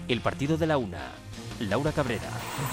El partido de la una. Laura Cabrera.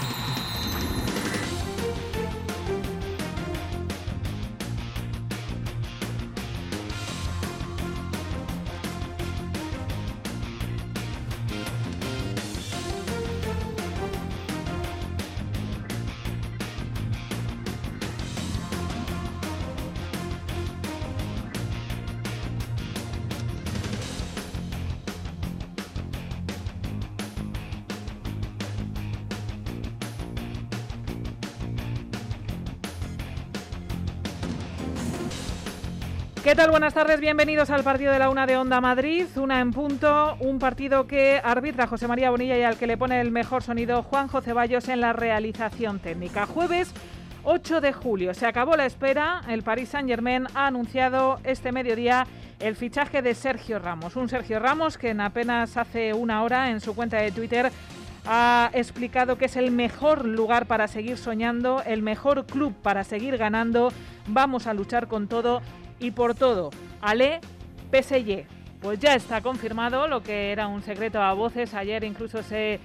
¿Qué tal? Buenas tardes, bienvenidos al partido de la una de Onda Madrid, una en punto, un partido que arbitra José María Bonilla y al que le pone el mejor sonido Juanjo Ceballos en la realización técnica. Jueves 8 de julio, se acabó la espera, el Paris Saint-Germain ha anunciado este mediodía el fichaje de Sergio Ramos, un Sergio Ramos que en apenas hace una hora en su cuenta de Twitter ha explicado que es el mejor lugar para seguir soñando, el mejor club para seguir ganando, vamos a luchar con todo y por todo. Allez, PSG. Pues ya está confirmado, lo que era un secreto a voces. Ayer incluso se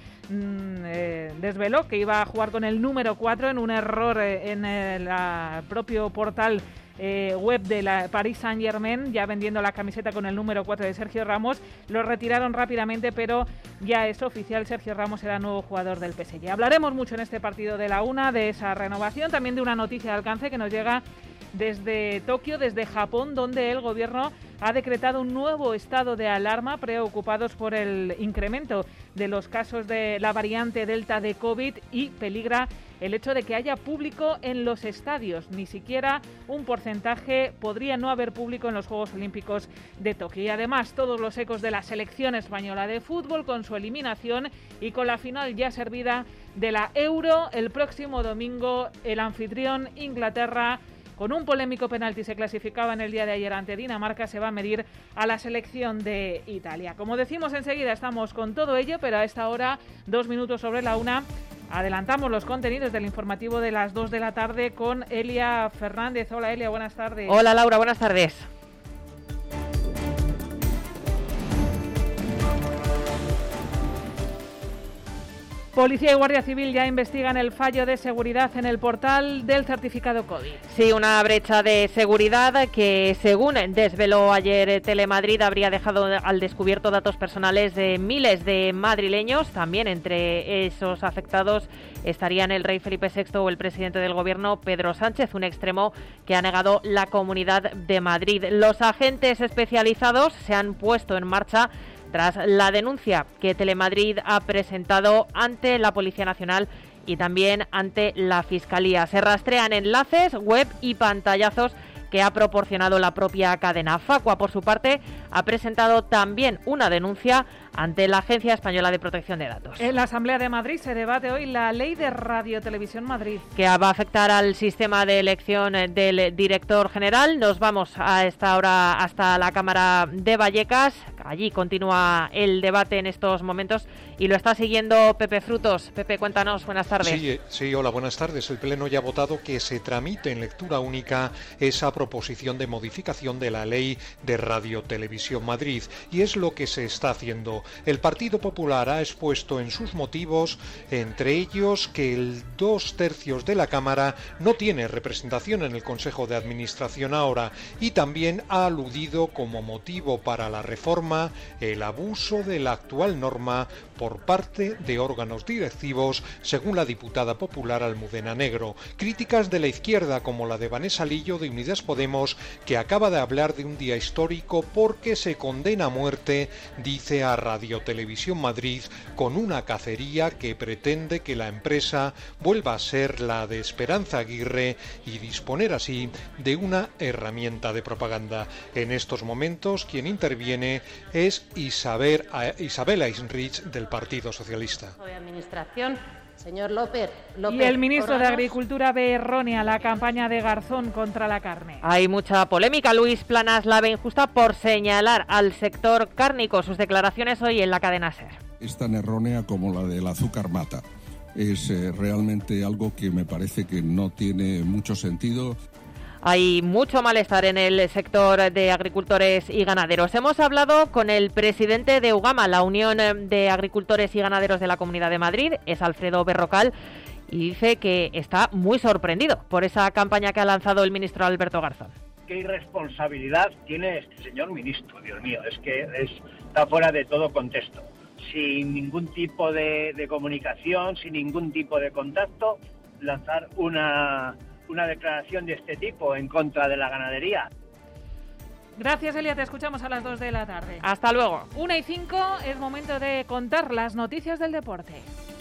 desveló que iba a jugar con el número 4 en un error en el propio portal web de la Paris Saint-Germain, ya vendiendo la camiseta con el número 4 de Sergio Ramos. Lo retiraron rápidamente, pero ya es oficial, Sergio Ramos será nuevo jugador del PSG. Hablaremos mucho en este partido de la una de esa renovación, también de una noticia de alcance que nos llega desde Tokio, desde Japón, donde el gobierno ha decretado un nuevo estado de alarma, preocupados por el incremento de los casos de la variante Delta de COVID y peligra el hecho de que haya público en los estadios. Ni siquiera un porcentaje, podría no haber público en los Juegos Olímpicos de Tokio. Y además todos los ecos de la selección española de fútbol con su eliminación y con la final ya servida de la Euro. El próximo domingo el anfitrión Inglaterra, con un polémico penalti, se clasificaba en el día de ayer ante Dinamarca, se va a medir a la selección de Italia. Como decimos, enseguida estamos con todo ello, pero a esta hora, 2 minutos sobre la una, adelantamos los contenidos del informativo de las 2 de la tarde con Elia Fernández. Hola Elia, buenas tardes. Hola Laura, buenas tardes. Policía y Guardia Civil ya investigan el fallo de seguridad en el portal del certificado COVID. Sí, una brecha de seguridad que, según desveló ayer Telemadrid, habría dejado al descubierto datos personales de miles de madrileños. También entre esos afectados estarían el rey Felipe VI o el presidente del gobierno, Pedro Sánchez, un extremo que ha negado la Comunidad de Madrid. Los agentes especializados se han puesto en marcha tras la denuncia que Telemadrid ha presentado ante la Policía Nacional y también ante la Fiscalía. Se rastrean enlaces, web y pantallazos que ha proporcionado la propia cadena. Facua, por su parte, ha presentado también una denuncia ante la Agencia Española de Protección de Datos. En la Asamblea de Madrid se debate hoy la Ley de Radio Televisión Madrid, que va a afectar al sistema de elección del director general. Nos vamos a esta hora hasta la Cámara de Vallecas. Allí continúa el debate en estos momentos y lo está siguiendo Pepe Frutos. Pepe, cuéntanos, buenas tardes. Sí, hola, buenas tardes. El Pleno ya ha votado que se tramite en lectura única esa proposición de modificación de la Ley de Radio Televisión Madrid, y es lo que se está haciendo. El Partido Popular ha expuesto en sus motivos, entre ellos, que el 2/3 de la Cámara no tiene representación en el Consejo de Administración ahora, y también ha aludido como motivo para la reforma el abuso de la actual norma por parte de órganos directivos, según la diputada popular Almudena Negro. Críticas de la izquierda, como la de Vanessa Lillo de Unidas Podemos, que acaba de hablar de un día histórico porque se condena a muerte, dice, a Radio Televisión Madrid con una cacería que pretende que la empresa vuelva a ser la de Esperanza Aguirre y disponer así de una herramienta de propaganda. En estos momentos quien interviene es Isabel Eisenrich del Partido Socialista. De Administración, señor López. Y el ministro de Agricultura ve errónea la campaña de Garzón contra la carne. Hay mucha polémica. Luis Planas la ve injusta por señalar al sector cárnico. Sus declaraciones hoy en la cadena SER. Es tan errónea como la del azúcar mata. Es realmente algo que me parece que no tiene mucho sentido. hay mucho malestar en el sector de agricultores y ganaderos. Hemos hablado con el presidente de UGAMA, la Unión de Agricultores y Ganaderos de la Comunidad de Madrid, es Alfredo Berrocal, y dice que está muy sorprendido por esa campaña que ha lanzado el ministro Alberto Garzón. ¿Qué irresponsabilidad tiene este señor ministro? Dios mío, es que está fuera de todo contexto. Sin ningún tipo de comunicación, sin ningún tipo de contacto, lanzar una declaración de este tipo en contra de la ganadería. Gracias, Elia. Te escuchamos a las 2 de la tarde. Hasta luego. 1:05, es momento de contar las noticias del deporte.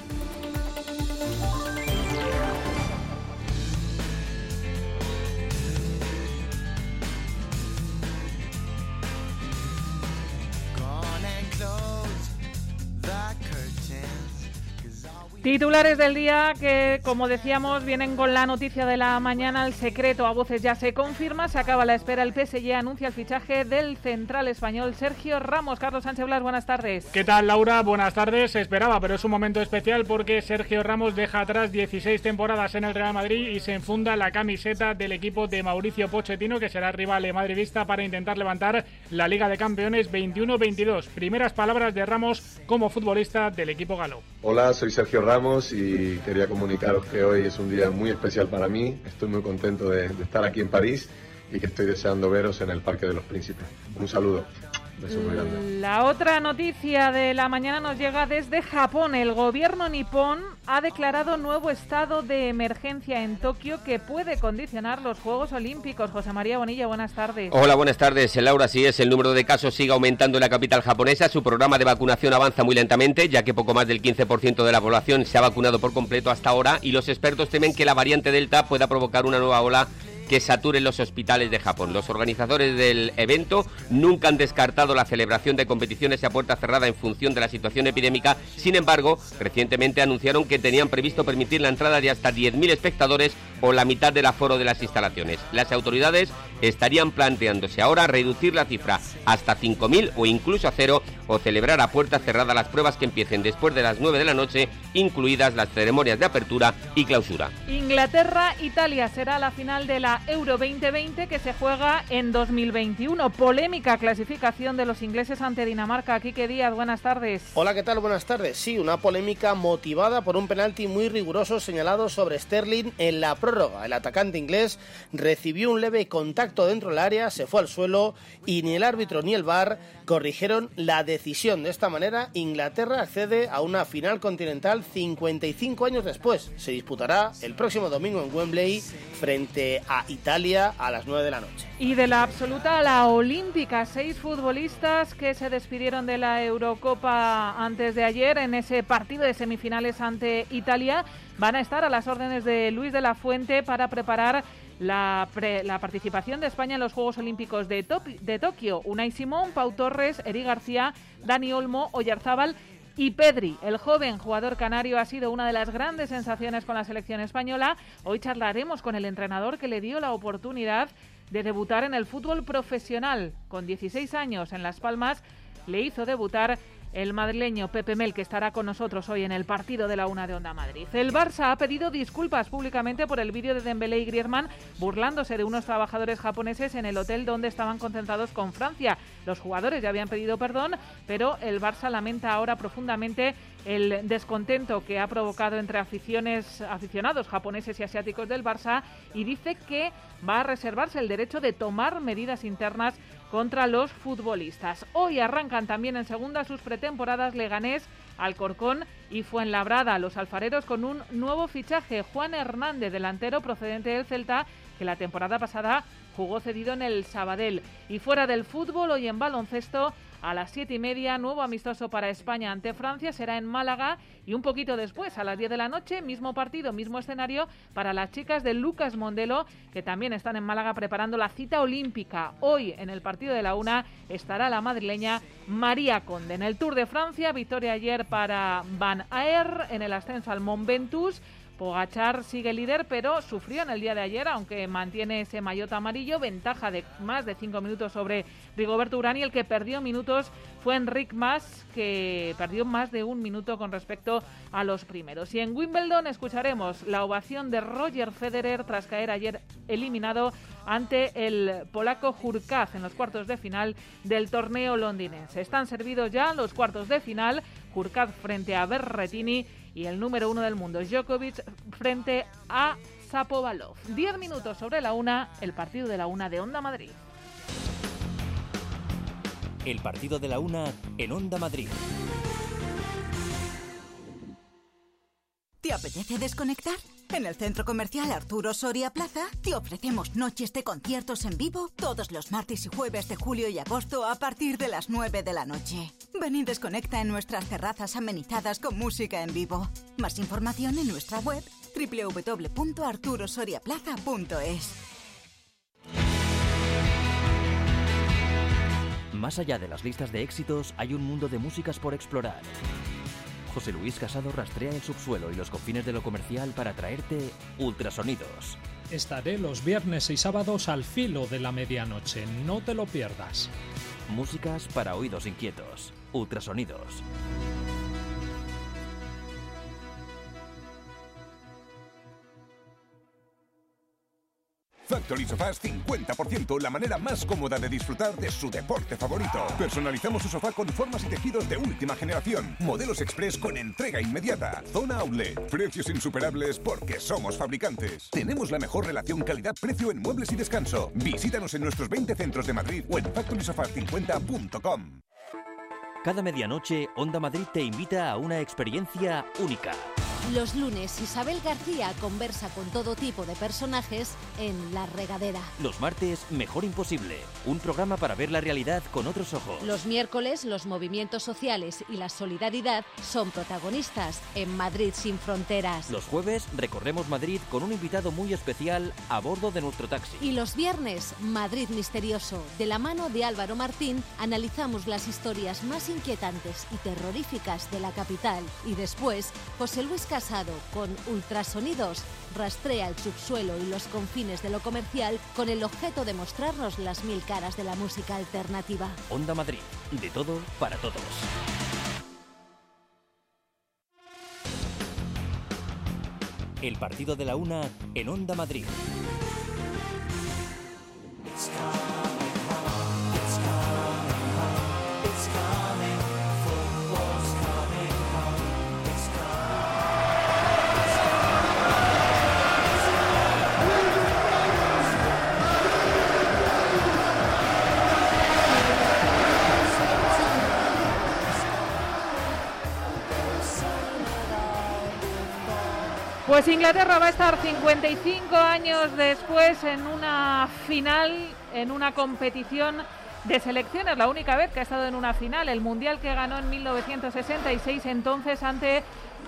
Titulares del día que, como decíamos, vienen con la noticia de la mañana. El secreto a voces ya se confirma. Se acaba la espera. El PSG anuncia el fichaje del central español Sergio Ramos. Carlos Sánchez Blas, buenas tardes. ¿Qué tal, Laura? Buenas tardes. Se esperaba, pero es un momento especial porque Sergio Ramos deja atrás 16 temporadas en el Real Madrid y se enfunda la camiseta del equipo de Mauricio Pochettino, que será rival madridista para intentar levantar la Liga de Campeones 21-22. Primeras palabras de Ramos como futbolista del equipo galo. Hola, soy Sergio Ramos y quería comunicaros que hoy es un día muy especial para mí. Estoy muy contento de estar aquí en París y que estoy deseando veros en el Parque de los Príncipes. Un saludo. Beso muy grande. La otra noticia de la mañana nos llega desde Japón. El gobierno nipón ha declarado nuevo estado de emergencia en Tokio que puede condicionar los Juegos Olímpicos. José María Bonilla, buenas tardes. Hola, buenas tardes. Laura, sí es. El número de casos sigue aumentando en la capital japonesa. Su programa de vacunación avanza muy lentamente, ya que poco más del 15% de la población se ha vacunado por completo hasta ahora, y los expertos temen que la variante Delta pueda provocar una nueva ola que saturen los hospitales de Japón. Los organizadores del evento nunca han descartado la celebración de competiciones a puerta cerrada en función de la situación epidémica. Sin embargo, recientemente anunciaron que tenían previsto permitir la entrada de hasta 10.000 espectadores o la mitad del aforo de las instalaciones. Las autoridades estarían planteándose ahora reducir la cifra hasta 5.000 o incluso a 0, o celebrar a puerta cerrada las pruebas que empiecen después de las 9 de la noche, incluidas las ceremonias de apertura y clausura. Inglaterra-Italia será la final de la Euro 2020 que se juega en 2021. Polémica clasificación de los ingleses ante Dinamarca. Quique Díaz, buenas tardes. Hola, ¿qué tal? Buenas tardes. Sí, una polémica motivada por un penalti muy riguroso señalado sobre Sterling en la prórroga. El atacante inglés recibió un leve contacto dentro del área, se fue al suelo y ni el árbitro ni el VAR corrigieron la decisión. De esta manera, Inglaterra accede a una final continental 55 años después. Se disputará el próximo domingo en Wembley frente a Italia a las 9 de la noche. Y de la absoluta a la olímpica, 6 futbolistas que se despidieron de la Eurocopa antes de ayer en ese partido de semifinales ante Italia van a estar a las órdenes de Luis de la Fuente para preparar la participación de España en los Juegos Olímpicos de Tokio. Unai Simón, Pau Torres, Eri García, Dani Olmo, Oyarzábal y Pedri. El joven jugador canario ha sido una de las grandes sensaciones con la selección española. Hoy charlaremos con el entrenador que le dio la oportunidad de debutar en el fútbol profesional. Con 16 años en Las Palmas le hizo debutar el madrileño Pepe Mel, que estará con nosotros hoy en el partido de la 1 de Onda Madrid. El Barça ha pedido disculpas públicamente por el vídeo de Dembélé y Griezmann burlándose de unos trabajadores japoneses en el hotel donde estaban concentrados con Francia. Los jugadores ya habían pedido perdón, pero el Barça lamenta ahora profundamente el descontento que ha provocado entre aficionados japoneses y asiáticos del Barça, y dice que va a reservarse el derecho de tomar medidas internas contra los futbolistas. Hoy arrancan también en segunda sus pretemporadas Leganés, Alcorcón y Fuenlabrada. Los alfareros con un nuevo fichaje, Juan Hernández, delantero procedente del Celta, que la temporada pasada jugó cedido en el Sabadell. Y fuera del fútbol, hoy en baloncesto, a las 7:30, nuevo amistoso para España ante Francia, será en Málaga, y un poquito después, a las 10 de la noche, mismo partido, mismo escenario para las chicas de Lucas Mondelo, que también están en Málaga preparando la cita olímpica. Hoy, en el partido de la 1, estará la madrileña María Conde. En el Tour de Francia, victoria ayer para Van Aert en el ascenso al Mont Ventoux. Pogačar sigue líder, pero sufrió en el día de ayer, aunque mantiene ese maillot amarillo, ventaja de más de 5 minutos sobre Rigoberto Urán, y el que perdió minutos fue Enric Mas, que perdió más de 1 minuto con respecto a los primeros. Y en Wimbledon escucharemos la ovación de Roger Federer tras caer ayer eliminado ante el polaco Hurkacz en los cuartos de final del torneo londinense. Están servidos ya los cuartos de final, Hurkacz frente a Berrettini y el número 1 del mundo, Djokovic, frente a Shapovalov. 10 minutos sobre la 1, el partido de la 1 de Onda Madrid. El partido de la 1 en Onda Madrid. ¿Te apetece desconectar? En el Centro Comercial Arturo Soria Plaza te ofrecemos noches de conciertos en vivo todos los martes y jueves de julio y agosto a partir de las 9 de la noche. Ven y desconecta en nuestras terrazas amenizadas con música en vivo. Más información en nuestra web www.arturosoriaplaza.es. Más allá de las listas de éxitos, hay un mundo de músicas por explorar. José Luis Casado rastrea el subsuelo y los confines de lo comercial para traerte Ultrasonidos. Estaré los viernes y sábados al filo de la medianoche, no te lo pierdas. Músicas para oídos inquietos. Ultrasonidos. Factory Sofás 50%, la manera más cómoda de disfrutar de su deporte favorito. Personalizamos su sofá con formas y tejidos de última generación. Modelos express con entrega inmediata. Zona Outlet. Precios insuperables porque somos fabricantes. Tenemos la mejor relación calidad-precio en muebles y descanso. Visítanos en nuestros 20 centros de Madrid o en factorysofas50.com. Cada medianoche, Onda Madrid te invita a una experiencia única. Los lunes, Isabel García conversa con todo tipo de personajes en La Regadera. Los martes, Mejor Imposible, un programa para ver la realidad con otros ojos. Los miércoles, los movimientos sociales y la solidaridad son protagonistas en Madrid sin fronteras. Los jueves, recorremos Madrid con un invitado muy especial a bordo de nuestro taxi. Y los viernes, Madrid Misterioso. De la mano de Álvaro Martín, analizamos las historias más inquietantes y terroríficas de la capital. Y después, José Luis Casado, con Ultrasonidos, rastrea el subsuelo y los confines de lo comercial con el objeto de mostrarnos las 1000 caras de la música alternativa. Onda Madrid, de todo para todos. El partido de la 1 en Onda Madrid. Pues Inglaterra va a estar 55 años después en una final, en una competición de selecciones, la única vez que ha estado en una final, el Mundial que ganó en 1966, entonces ante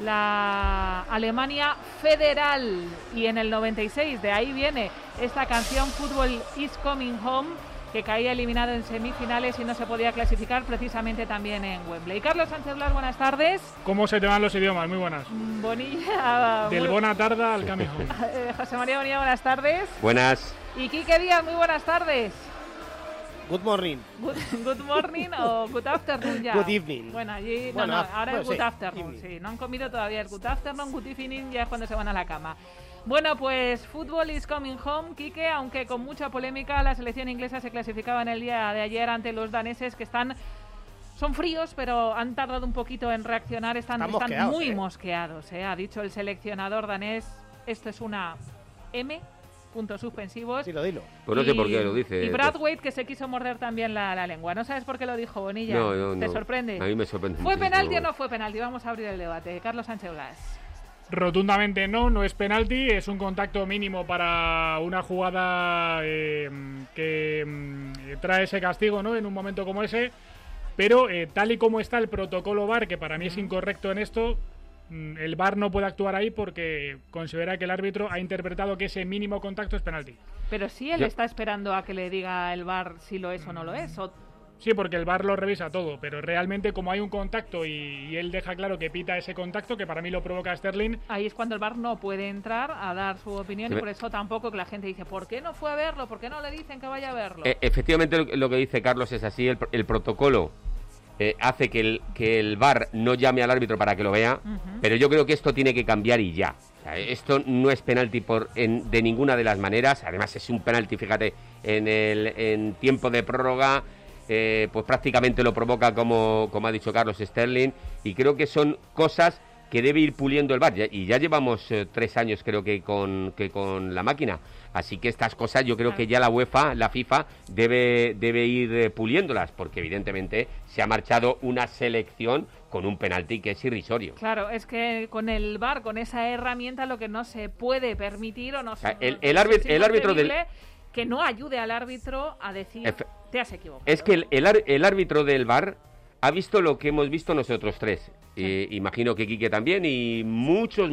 la Alemania Federal, y en el 96, de ahí viene esta canción Football is Coming Home, que caía eliminado en semifinales y no se podía clasificar precisamente también en Wembley. Carlos Sánchez Blas, buenas tardes. ¿Cómo se te van los idiomas? Muy buenas. Bonilla. Del bona tarda al camino. José María Bonilla, buenas tardes. Buenas. Y Quique Díaz, muy buenas tardes. Good morning. Good morning o good afternoon ya. Good evening. Bueno, allí ahora es good afternoon. Sí, no han comido todavía el good afternoon, good evening ya es cuando se van a la cama. Bueno, pues Football is coming home, Quique, aunque con mucha polémica, la selección inglesa se clasificaba en el día de ayer ante los daneses, que son fríos, pero han tardado un poquito en reaccionar, están muy mosqueados. Ha dicho el seleccionador danés, esto es una M, puntos suspensivos. Dilo. Pues no sé por qué lo dice. Y Brathwaite, que se quiso morder también la lengua. ¿No sabes por qué lo dijo, Bonilla? No. ¿Te sorprende? A mí me sorprende. ¿Fue penalti o no fue penalti? Vamos a abrir el debate. Carlos Sánchez Blas. Rotundamente no es penalti, es un contacto mínimo para una jugada que trae ese castigo, ¿no? En un momento como ese, pero tal y como está el protocolo VAR, que para mí es incorrecto en esto, el VAR no puede actuar ahí porque considera que el árbitro ha interpretado que ese mínimo contacto es penalti. Pero sí él está esperando a que le diga el VAR si lo es o no lo es, Sí, porque el VAR lo revisa todo, pero realmente como hay un contacto y él deja claro que pita ese contacto, que para mí lo provoca Sterling. Ahí es cuando el VAR no puede entrar a dar su opinión, Sí, y por eso tampoco que la gente dice, ¿por qué no fue a verlo? ¿Por qué no le dicen que vaya a verlo? Efectivamente lo que dice Carlos es así, el protocolo hace que el VAR no llame al árbitro para que lo vea, pero yo creo que esto tiene que cambiar y ya. O sea, esto no es penalti de ninguna de las maneras, además es un penalti, fíjate, en tiempo de prórroga. Pues prácticamente lo provoca como ha dicho Carlos, Sterling, y creo que son cosas que debe ir puliendo el VAR, y ya llevamos 3 años creo que con la máquina, así que estas cosas yo creo que ya la UEFA, la FIFA debe ir puliéndolas, porque evidentemente se ha marchado una selección con un penalti que es irrisorio. Claro, es que con el VAR, con esa herramienta, lo que no se puede permitir o no se... El árbitro del... que no ayude al árbitro a decir, te has equivocado. Es que el árbitro del VAR ha visto lo que hemos visto nosotros tres. Imagino que Quique también y muchos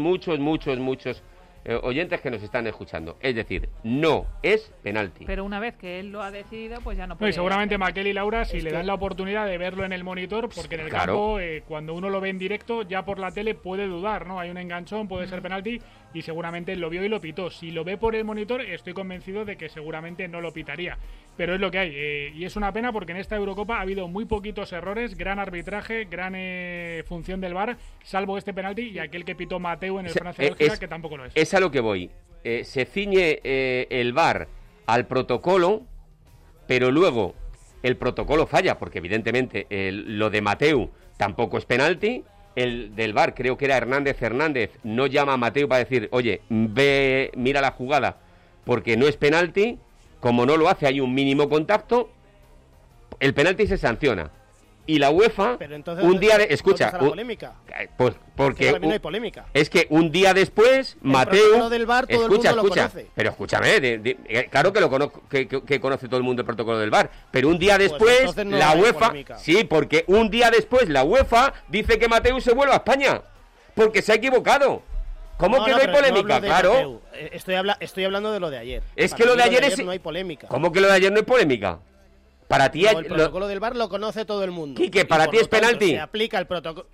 oyentes que nos están escuchando. Es decir, no es penalti. Pero una vez que él lo ha decidido, pues ya no puede... No, y seguramente Maquel y Laura, si le dan la oportunidad de verlo en el monitor, porque en el campo, cuando uno lo ve en directo, ya por la tele puede dudar, ¿no? Hay un enganchón, puede ser penalti, y seguramente lo vio y lo pitó. Si lo ve por el monitor, estoy convencido de que seguramente no lo pitaría. Pero es lo que hay, y es una pena porque en esta Eurocopa ha habido muy poquitos errores, gran arbitraje, gran función del VAR, salvo este penalti y aquel que pitó Mateu en el Francia-Bélgica, que tampoco lo es. Es a lo que voy. Se ciñe el VAR al protocolo, pero luego el protocolo falla, porque evidentemente lo de Mateu tampoco es penalti. El del VAR, creo que era Hernández, no llama a Mateu para decir, oye, ve, mira la jugada, porque no es penalti. Como no lo hace, hay un mínimo contacto, el penalti se sanciona. Y la UEFA, entonces, un día de... Escucha, la polémica. Pues porque no hay polémica. Es que un día después, Mateu... Del VAR, todo el mundo lo conoce. Pero escúchame, claro que lo conozco, que conoce todo el mundo el protocolo del VAR. Pero un día después, pues no la UEFA... polémica. Sí, porque un día después la UEFA dice que Mateu se vuelve a España. Porque se ha equivocado. ¿Cómo que no hay polémica? Claro. Estoy hablando de lo de ayer. Es que lo de ayer es... No hay polémica. ¿Cómo que lo de ayer no hay polémica? Para ti... No, el protocolo del VAR lo conoce todo el mundo. Quique, ¿para ti es penalti? Se aplica el protocolo...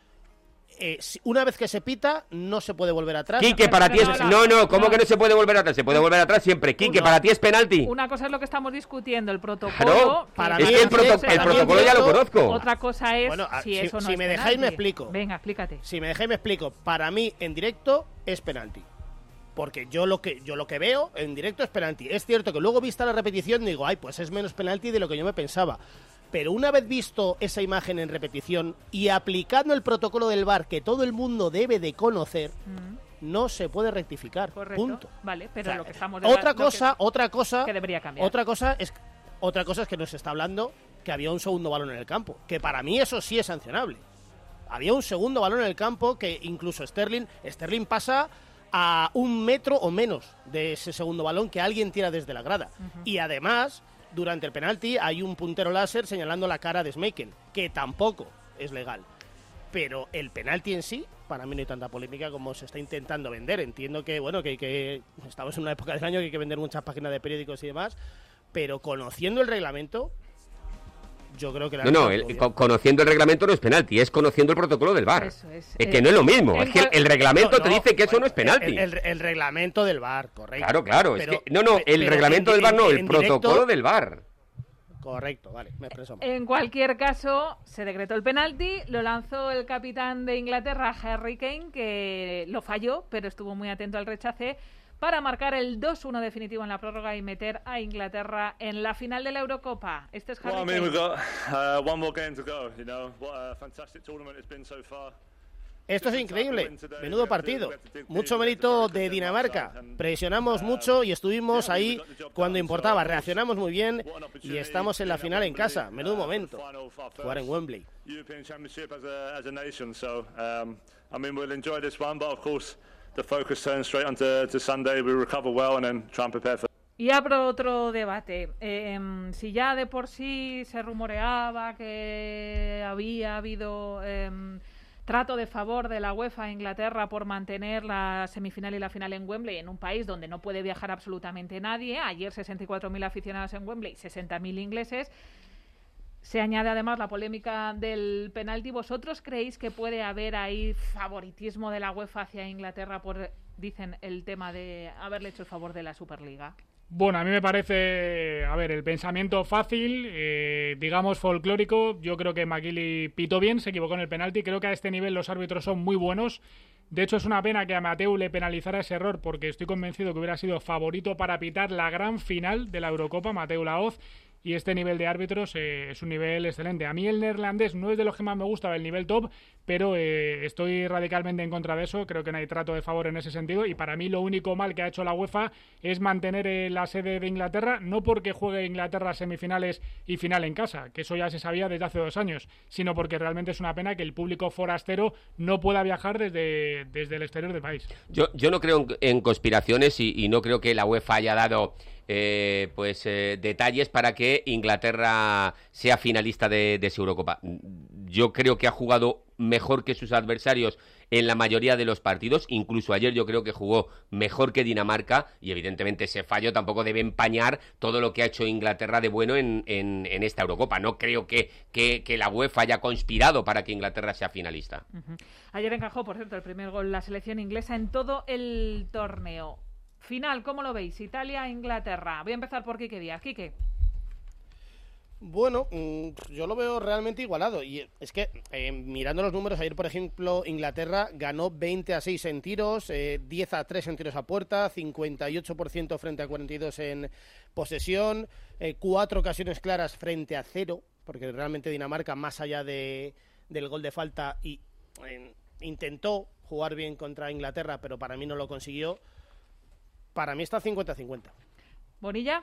una vez que se pita, no se puede volver atrás. Quique, para ti es... No, ¿cómo que no se puede volver atrás? Se puede volver atrás siempre. Quique, para ti es penalti. Una cosa es lo que estamos discutiendo, el protocolo. Claro, para es mí que el protocolo ya lo conozco. Otra cosa es si eso no es si me dejáis me explico. Venga, explícate. Si me dejáis me explico. Para mí, en directo, es penalti. Porque yo lo que veo en directo es penalti. Es cierto que luego vista la repetición digo, ay, pues es menos penalti de lo que yo me pensaba. Pero una vez visto esa imagen en repetición y aplicando el protocolo del VAR que todo el mundo debe de conocer, no se puede rectificar. Correcto. Punto. Vale, pero lo que estamos otra cosa que debería cambiar. Otra cosa es que nos está hablando que había un segundo balón en el campo, que para mí eso sí es sancionable. Había un segundo balón en el campo que incluso Sterling pasa a 1 metro o menos de ese segundo balón que alguien tira desde la grada. Y además, durante el penalti hay un puntero láser señalando la cara de Schmeichel, que tampoco es legal. Pero el penalti en sí, para mí no hay tanta polémica como se está intentando vender. Entiendo que, bueno, que estamos en una época del año que hay que vender muchas páginas de periódicos y demás, pero conociendo el reglamento, yo creo que... Conociendo el reglamento no es penalti, es conociendo el protocolo del VAR. Eso es. Que no es lo mismo, es que el reglamento te dice que eso no es penalti. El reglamento del VAR, correcto. Claro, pero, es que, el reglamento del VAR no, el protocolo del VAR. Correcto, vale, me expreso mal. En cualquier caso, se decretó el penalti, lo lanzó el capitán de Inglaterra, Harry Kane, que lo falló, pero estuvo muy atento al rechace, para marcar el 2-1 definitivo en la prórroga y meter a Inglaterra en la final de la Eurocopa. Este es Harry Kane. One more game to go, you know. What a fantastic tournament it's been so far. Esto es increíble, menudo partido, mucho mérito de Dinamarca, presionamos mucho y estuvimos ahí cuando importaba, reaccionamos muy bien y estamos en la final en casa, menudo momento, jugar en Wembley. Y abro otro debate. Si ya de por sí se rumoreaba que había habido trato de favor de la UEFA a Inglaterra por mantener la semifinal y la final en Wembley, en un país donde no puede viajar absolutamente nadie, ayer 64.000 aficionados en Wembley, 60.000 ingleses, Se añade además la polémica del penalti. ¿Vosotros creéis que puede haber ahí favoritismo de la UEFA hacia Inglaterra por, dicen, el tema de haberle hecho el favor de la Superliga? Bueno, a mí me parece, el pensamiento fácil, digamos folclórico. Yo creo que McGilley pitó bien, se equivocó en el penalti. Creo que a este nivel los árbitros son muy buenos. De hecho, es una pena que a Mateu le penalizara ese error, porque estoy convencido que hubiera sido favorito para pitar la gran final de la Eurocopa, Mateu Laoz. Y este nivel de árbitros es un nivel excelente. A mí el neerlandés no es de los que más me gusta, el nivel top, pero estoy radicalmente en contra de eso. Creo que no hay trato de favor en ese sentido. Y para mí lo único mal que ha hecho la UEFA es mantener la sede de Inglaterra, no porque juegue Inglaterra semifinales y final en casa, que eso ya se sabía desde hace 2 años, sino porque realmente es una pena que el público forastero no pueda viajar desde el exterior del país. Yo no creo en conspiraciones y no creo que la UEFA haya dado detalles para que Inglaterra sea finalista de esa Eurocopa. Yo creo que ha jugado mejor que sus adversarios en la mayoría de los partidos, incluso ayer yo creo que jugó mejor que Dinamarca, y evidentemente ese fallo tampoco debe empañar todo lo que ha hecho Inglaterra de bueno en esta Eurocopa. No creo que la UEFA haya conspirado para que Inglaterra sea finalista. Ayer encajó, por cierto, el primer gol la selección inglesa en todo el torneo. Final, ¿cómo lo veis? Italia-Inglaterra. Voy a empezar por Quique Díaz. Quique. Bueno, yo lo veo realmente igualado. Y es que, mirando los números, ayer, por ejemplo, Inglaterra ganó 20-6 en tiros, 10-3 en tiros a puerta, 58% frente a 42 en posesión, 4 ocasiones claras frente a 0, porque realmente Dinamarca, más allá del gol de falta, intentó jugar bien contra Inglaterra, pero para mí no lo consiguió. Para mí está 50-50. ¿Bonilla?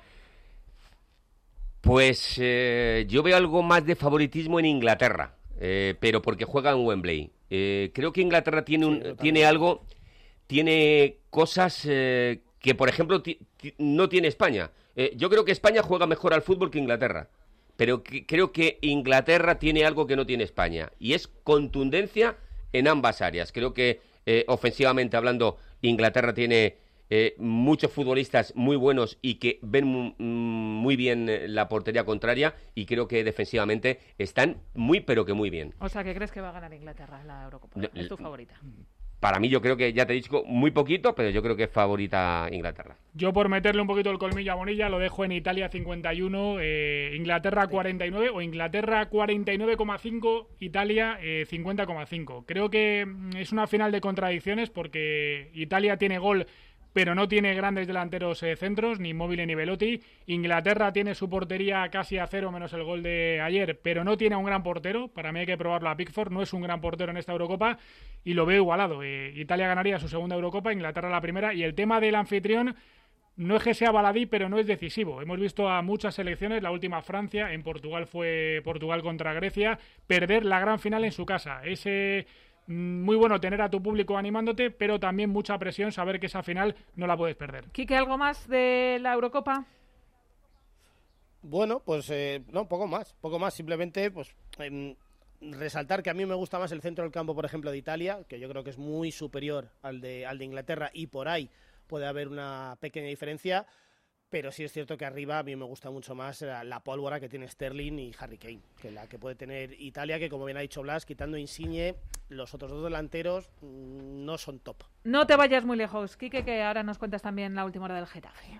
Pues yo veo algo más de favoritismo en Inglaterra, pero porque juega en Wembley. Creo que Inglaterra tiene algo, tiene cosas que, por ejemplo, no tiene España. Yo creo que España juega mejor al fútbol que Inglaterra, pero creo que Inglaterra tiene algo que no tiene España, y es contundencia en ambas áreas. Creo que ofensivamente hablando, Inglaterra tiene muchos futbolistas muy buenos y que ven muy bien la portería contraria, y creo que defensivamente están muy, pero que muy bien. O sea, ¿que crees que va a ganar Inglaterra en la Eurocopa? ¿Es tu favorita? Para mí, yo creo que, ya te he dicho, muy poquito, pero yo creo que es favorita Inglaterra. Yo, por meterle un poquito el colmillo a Bonilla, lo dejo en Italia 51, Inglaterra 49, o Inglaterra 49,5, Italia 50,5. Creo que es una final de contradicciones, porque Italia tiene gol, pero no tiene grandes delanteros centros, ni Immobile ni Belotti. Inglaterra tiene su portería casi a 0 menos el gol de ayer, pero no tiene a un gran portero. Para mí hay que probarlo a Pickford, no es un gran portero en esta Eurocopa, y lo veo igualado. Italia ganaría su segunda Eurocopa, Inglaterra la primera, y el tema del anfitrión no es que sea baladí, pero no es decisivo. Hemos visto a muchas selecciones, la última Francia, en Portugal fue Portugal contra Grecia, perder la gran final en su casa. Muy bueno tener a tu público animándote, pero también mucha presión saber que esa final no la puedes perder. Quique, ¿algo más de la Eurocopa? Bueno, pues no, poco más. Simplemente, pues resaltar que a mí me gusta más el centro del campo, por ejemplo, de Italia, que yo creo que es muy superior al de Inglaterra, y por ahí puede haber una pequeña diferencia. Pero sí es cierto que arriba a mí me gusta mucho más la pólvora que tiene Sterling y Harry Kane, que la que puede tener Italia, que como bien ha dicho Blas, quitando Insigne, los otros dos delanteros no son top. No te vayas muy lejos, Quique, que ahora nos cuentas también la última hora del Getafe.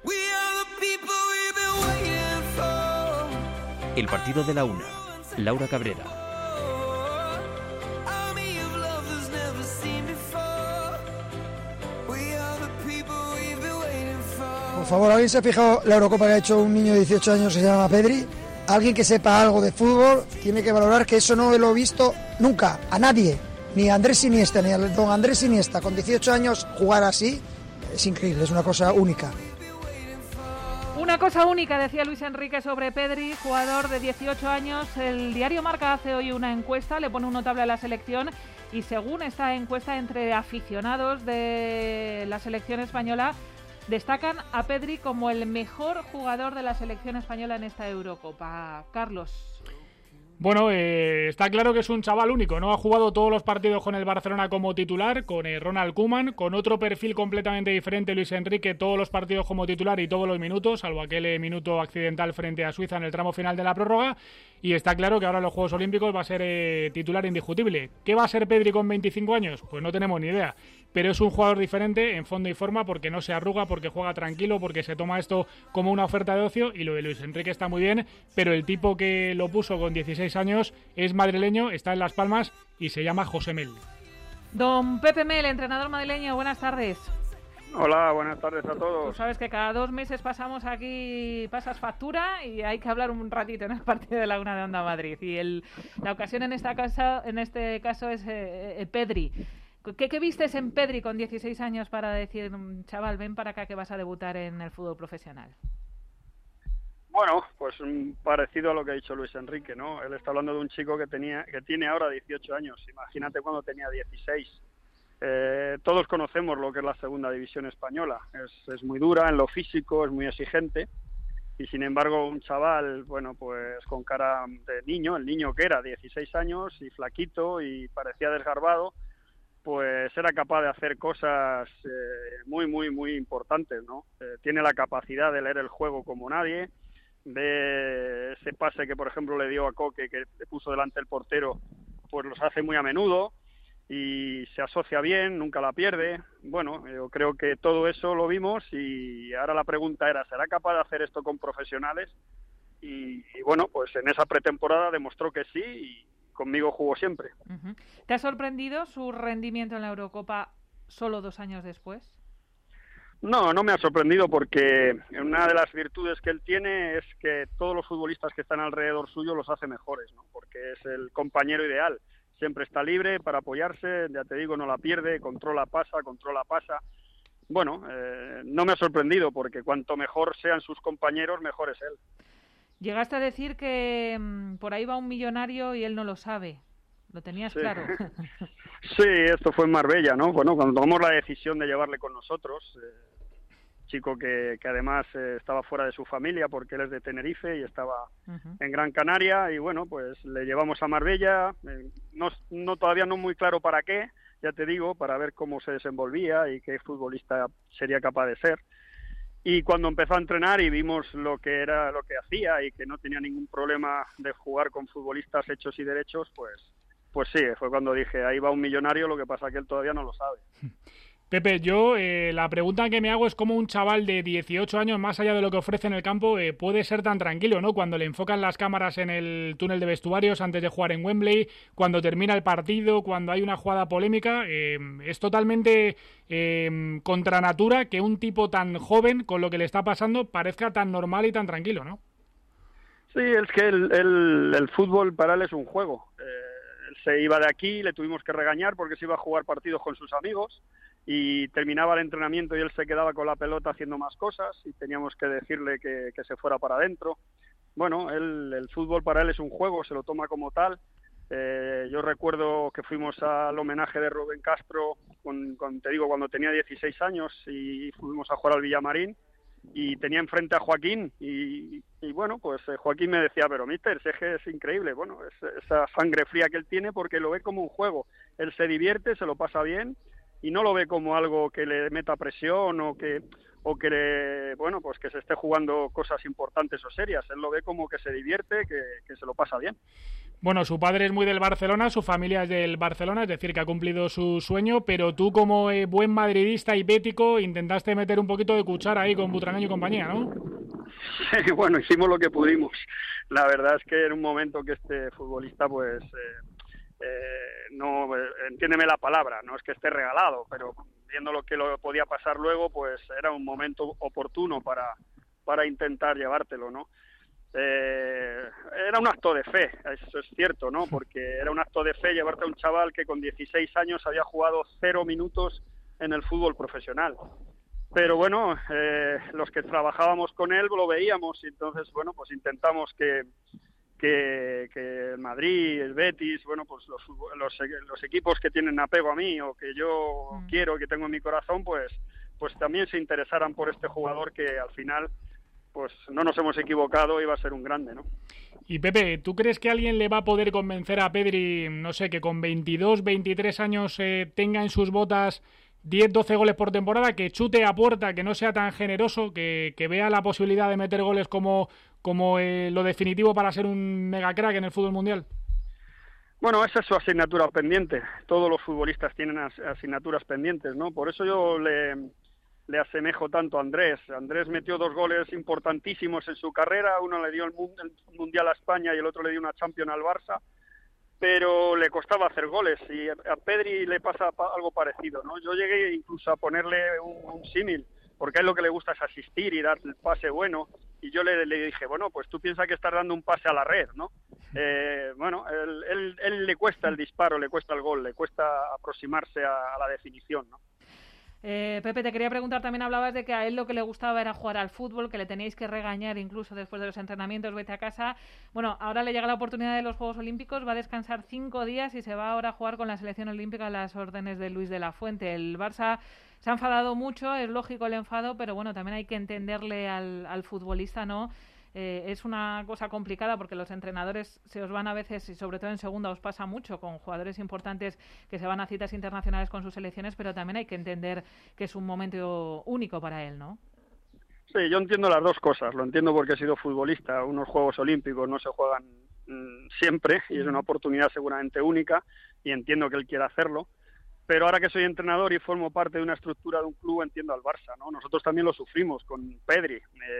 El partido de la una. Laura Cabrera. Por favor, ¿alguien se ha fijado la Eurocopa que ha hecho un niño de 18 años que se llama Pedri? Alguien que sepa algo de fútbol tiene que valorar que eso no lo he visto nunca, a nadie. Ni a Andrés Iniesta, ni a don Andrés Iniesta, con 18 años jugar así, es increíble, es una cosa única. Una cosa única, decía Luis Enrique sobre Pedri, jugador de 18 años. El diario Marca hace hoy una encuesta, le pone un notable a la selección, y según esta encuesta entre aficionados de la selección española, destacan a Pedri como el mejor jugador de la selección española en esta Eurocopa. Carlos. Bueno, está claro que es un chaval único, ¿no? Ha jugado todos los partidos con el Barcelona como titular, con Ronald Koeman, con otro perfil completamente diferente, Luis Enrique, todos los partidos como titular y todos los minutos, salvo aquel minuto accidental frente a Suiza en el tramo final de la prórroga, y está claro que ahora en los Juegos Olímpicos va a ser titular indiscutible. ¿Qué va a ser Pedri con 25 años? Pues no tenemos ni idea, pero es un jugador diferente en fondo y forma porque no se arruga, porque juega tranquilo, porque se toma esto como una oferta de ocio, y lo de Luis Enrique está muy bien, pero el tipo que lo puso con 16 años es madrileño, está en Las Palmas y se llama José Mel. Don Pepe Mel, entrenador madrileño, buenas tardes. Hola, buenas tardes a todos. Tú sabes que cada 2 meses pasas factura y hay que hablar un ratito en el partido de la Una de Onda Madrid. Y la ocasión en este caso es Pedri. ¿Qué vistes en Pedri con 16 años para decir, chaval, ven para acá que vas a debutar en el fútbol profesional? Bueno, pues parecido a lo que ha dicho Luis Enrique, ¿no? Él está hablando de un chico que tiene ahora 18 años. Imagínate cuando tenía 16. Todos conocemos lo que es la segunda división española. Es muy dura en lo físico, es muy exigente. Y sin embargo, un chaval, bueno, pues con cara de niño, el niño que era, 16 años y flaquito y parecía desgarbado, pues era capaz de hacer cosas muy, muy, muy importantes, ¿no? Tiene la capacidad de leer el juego como nadie. De ese pase que por ejemplo le dio a Coque, que le puso delante el portero, pues los hace muy a menudo y se asocia bien, nunca la pierde. Bueno, yo creo que todo eso lo vimos y ahora la pregunta era, ¿será capaz de hacer esto con profesionales? Y bueno, pues en esa pretemporada demostró que sí y conmigo jugó siempre. Uh-huh. ¿Te ha sorprendido su rendimiento en la Eurocopa solo 2 años después? No me ha sorprendido porque una de las virtudes que él tiene es que todos los futbolistas que están alrededor suyo los hace mejores, ¿no? Porque es el compañero ideal. Siempre está libre para apoyarse, ya te digo, no la pierde, controla, pasa. Bueno, no me ha sorprendido porque cuanto mejor sean sus compañeros, mejor es él. Llegaste a decir que por ahí va un millonario y él no lo sabe. ¿Lo tenías claro? Sí, esto fue en Marbella, ¿no? Bueno, cuando tomamos la decisión de llevarle con nosotros, chico que además estaba fuera de su familia porque él es de Tenerife y estaba en Gran Canaria y bueno, pues le llevamos a Marbella, todavía no muy claro para qué, ya te digo, para ver cómo se desenvolvía y qué futbolista sería capaz de ser. Y cuando empezó a entrenar y vimos lo que hacía y que no tenía ningún problema de jugar con futbolistas hechos y derechos, pues sí, fue cuando dije, ahí va un millonario, lo que pasa que él todavía no lo sabe. Pepe, yo la pregunta que me hago es cómo un chaval de 18 años, más allá de lo que ofrece en el campo, puede ser tan tranquilo, ¿no? Cuando le enfocan las cámaras en el túnel de vestuarios antes de jugar en Wembley, cuando termina el partido, cuando hay una jugada polémica, es totalmente contra natura que un tipo tan joven, con lo que le está pasando, parezca tan normal y tan tranquilo, ¿no? Sí, es que el fútbol para él es un juego. Él se iba de aquí, le tuvimos que regañar porque se iba a jugar partidos con sus amigos y terminaba el entrenamiento y él se quedaba con la pelota haciendo más cosas y teníamos que decirle que se fuera para adentro. Bueno, el fútbol para él es un juego, se lo toma como tal. Yo recuerdo que fuimos al homenaje de Rubén Castro, cuando tenía 16 años y fuimos a jugar al Villamarín y tenía enfrente a Joaquín y bueno, pues Joaquín me decía, pero míster, ese es increíble, bueno, esa sangre fría que él tiene porque lo ve como un juego. Él se divierte, se lo pasa bien y no lo ve como algo que le meta presión o que que se esté jugando cosas importantes o serias. Él lo ve como que se divierte, que se lo pasa bien. Bueno, su padre es muy del Barcelona, su familia es del Barcelona, es decir, que ha cumplido su sueño, pero tú como buen madridista y bético intentaste meter un poquito de cuchara ahí con Butragueño y compañía, ¿no? Sí, bueno, hicimos lo que pudimos. La verdad es que en un momento que este futbolista, pues, entiéndeme la palabra, no es que esté regalado, pero viendo lo que lo podía pasar luego, pues era un momento oportuno para intentar llevártelo, ¿no? Era un acto de fe, eso es cierto, ¿no? Porque era un acto de fe llevarte a un chaval que con 16 años había jugado 0 minutos en el fútbol profesional. Pero bueno, los que trabajábamos con él lo veíamos y entonces, bueno, pues intentamos que el Madrid, el Betis, bueno, pues los equipos que tienen apego a mí o que yo quiero, que tengo en mi corazón, pues también se interesaran por este jugador que al final pues no nos hemos equivocado, iba a ser un grande, ¿no? Y Pepe, ¿tú crees que alguien le va a poder convencer a Pedri, no sé, que con 22, 23 años tenga en sus botas 10, 12 goles por temporada, que chute a puerta, que no sea tan generoso, que vea la posibilidad de meter goles como lo definitivo para ser un mega crack en el fútbol mundial? Bueno, esa es su asignatura pendiente. Todos los futbolistas tienen asignaturas pendientes, ¿no? Por eso yo le asemejo tanto a Andrés. Andrés metió 2 goles importantísimos en su carrera. Uno le dio el Mundial a España y el otro le dio una Champions al Barça. Pero le costaba hacer goles y a Pedri le pasa algo parecido, ¿no? Yo llegué incluso a ponerle un símil, porque a él lo que le gusta es asistir y dar el pase bueno. Y yo le dije, bueno, pues tú piensas que estás dando un pase a la red, ¿no? Bueno, él le cuesta el disparo, le cuesta el gol, le cuesta aproximarse a la definición, ¿no? Pepe, te quería preguntar, también hablabas de que a él lo que le gustaba era jugar al fútbol, que le teníais que regañar incluso después de los entrenamientos, vete a casa. Bueno, ahora le llega la oportunidad de los Juegos Olímpicos, va a descansar 5 días y se va ahora a jugar con la selección olímpica a las órdenes de Luis de la Fuente. El Barça se ha enfadado mucho, es lógico el enfado, pero bueno, también hay que entenderle al futbolista, ¿no? Es una cosa complicada porque los entrenadores se os van a veces, y sobre todo en segunda os pasa mucho con jugadores importantes que se van a citas internacionales con sus selecciones, pero también hay que entender que es un momento único para él, ¿no? Sí, yo entiendo las dos cosas. Lo entiendo porque he sido futbolista. Unos Juegos Olímpicos no se juegan siempre y es una oportunidad seguramente única y entiendo que él quiera hacerlo. Pero ahora que soy entrenador y formo parte de una estructura de un club, entiendo al Barça, ¿no? Nosotros también lo sufrimos con Pedri.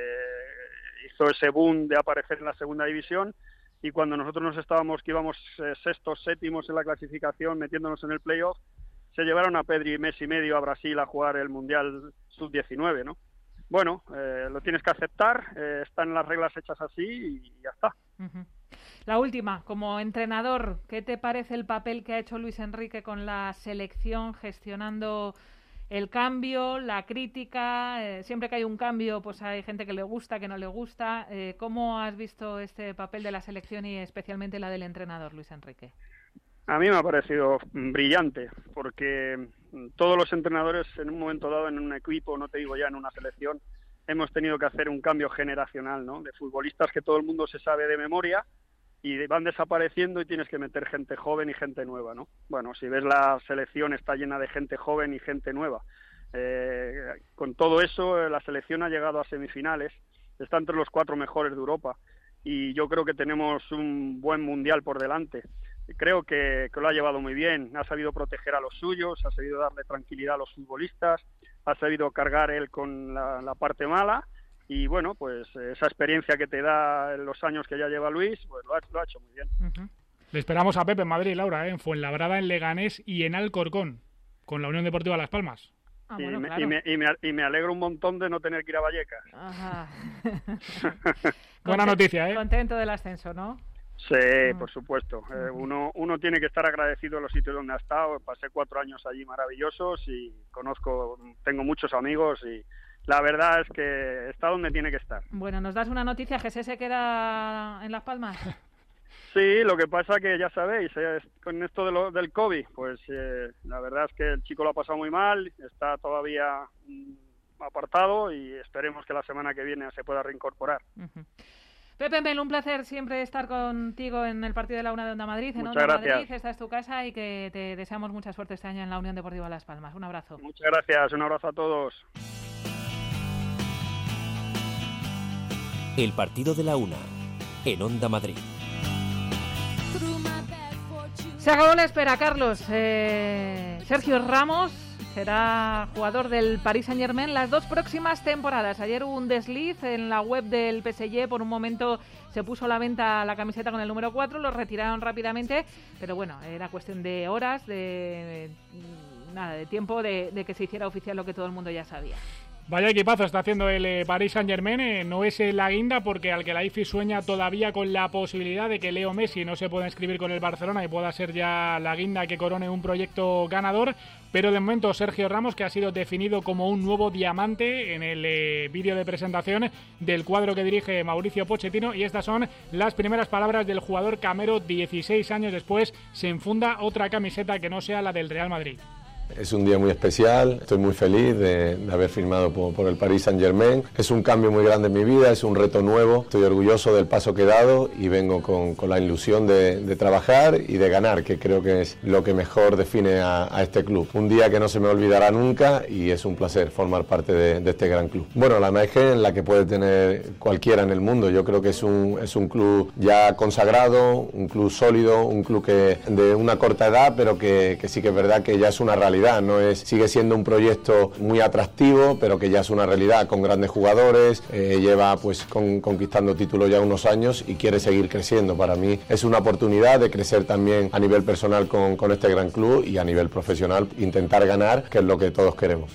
Hizo ese boom de aparecer en la segunda división y cuando nosotros que íbamos sextos, séptimos en la clasificación, metiéndonos en el playoff, se llevaron a Pedri mes y medio a Brasil a jugar el Mundial Sub-19, ¿no? Bueno, lo tienes que aceptar, están las reglas hechas así y ya está. Uh-huh. La última, como entrenador, ¿qué te parece el papel que ha hecho Luis Enrique con la selección gestionando el cambio, la crítica? Siempre que hay un cambio, pues hay gente que le gusta, que no le gusta. ¿Cómo has visto este papel de la selección y especialmente la del entrenador, Luis Enrique? A mí me ha parecido brillante, porque todos los entrenadores en un momento dado en un equipo, no te digo ya en una selección, hemos tenido que hacer un cambio generacional, ¿no? De futbolistas que todo el mundo se sabe de memoria y van desapareciendo y tienes que meter gente joven y gente nueva, ¿no? Bueno, si ves la selección está llena de gente joven y gente nueva. Con todo eso, la selección ha llegado a semifinales, está entre los 4 mejores de Europa y yo creo que tenemos un buen mundial por delante. Creo que lo ha llevado muy bien, ha sabido proteger a los suyos, ha sabido darle tranquilidad a los futbolistas, ha sabido cargar él con la parte mala y bueno, pues esa experiencia que te da en los años que ya lleva Luis, pues lo ha hecho muy bien. Uh-huh. Le esperamos a Pepe en Madrid, Laura, en Fuenlabrada, en Leganés y en Alcorcón, con la Unión Deportiva Las Palmas. Ah, bueno, y me alegro un montón de no tener que ir a Vallecas. Ajá. Buena noticia, ¿eh? Contento del ascenso, ¿no? Sí, por supuesto. Uno tiene que estar agradecido de los sitios donde ha estado. Pasé 4 años allí maravillosos y tengo muchos amigos y la verdad es que está donde tiene que estar. Bueno, ¿nos das una noticia? ¿Jesús se queda en Las Palmas? Sí, lo que pasa que ya sabéis, con esto del COVID, pues la verdad es que el chico lo ha pasado muy mal, está todavía apartado y esperemos que la semana que viene se pueda reincorporar. Uh-huh. Pepe Mel, un placer siempre estar contigo en el partido de la Una de Onda Madrid. En Muchas Onda gracias. Madrid, esta es tu casa y que te deseamos mucha suerte este año en la Unión Deportiva Las Palmas. Un abrazo. Muchas gracias, un abrazo a todos. El partido de la Una, en Onda Madrid. Se acabó la espera, Carlos. Sergio Ramos será jugador del Paris Saint-Germain las 2 próximas temporadas. Ayer hubo un desliz en la web del PSG. Por un momento se puso a la venta la camiseta con el número 4, lo retiraron rápidamente, pero bueno, era cuestión de horas, de tiempo de que se hiciera oficial lo que todo el mundo ya sabía. Vaya equipazo está haciendo el Paris Saint-Germain, no es la guinda porque Al-Khelaifi sueña todavía con la posibilidad de que Leo Messi no se pueda inscribir con el Barcelona y pueda ser ya la guinda que corone un proyecto ganador, pero de momento Sergio Ramos, que ha sido definido como un nuevo diamante en el vídeo de presentación del cuadro que dirige Mauricio Pochettino, y estas son las primeras palabras del jugador camero. 16 años después se enfunda otra camiseta que no sea la del Real Madrid. Es un día muy especial, estoy muy feliz de haber firmado por el Paris Saint-Germain. Es un cambio muy grande en mi vida, es un reto nuevo. Estoy orgulloso del paso que he dado y vengo con la ilusión de trabajar y de ganar, que creo que es lo que mejor define a este club. Un día que no se me olvidará nunca y es un placer formar parte de este gran club. Bueno, la imagen la que puede tener cualquiera en el mundo. Yo creo que es un club ya consagrado, un club sólido, un club que de una corta edad, pero que sí que es verdad que ya es una realidad. Sigue siendo un proyecto muy atractivo, pero que ya es una realidad con grandes jugadores, lleva pues conquistando títulos ya unos años y quiere seguir creciendo. Para mí es una oportunidad de crecer también a nivel personal con este gran club y a nivel profesional intentar ganar, que es lo que todos queremos.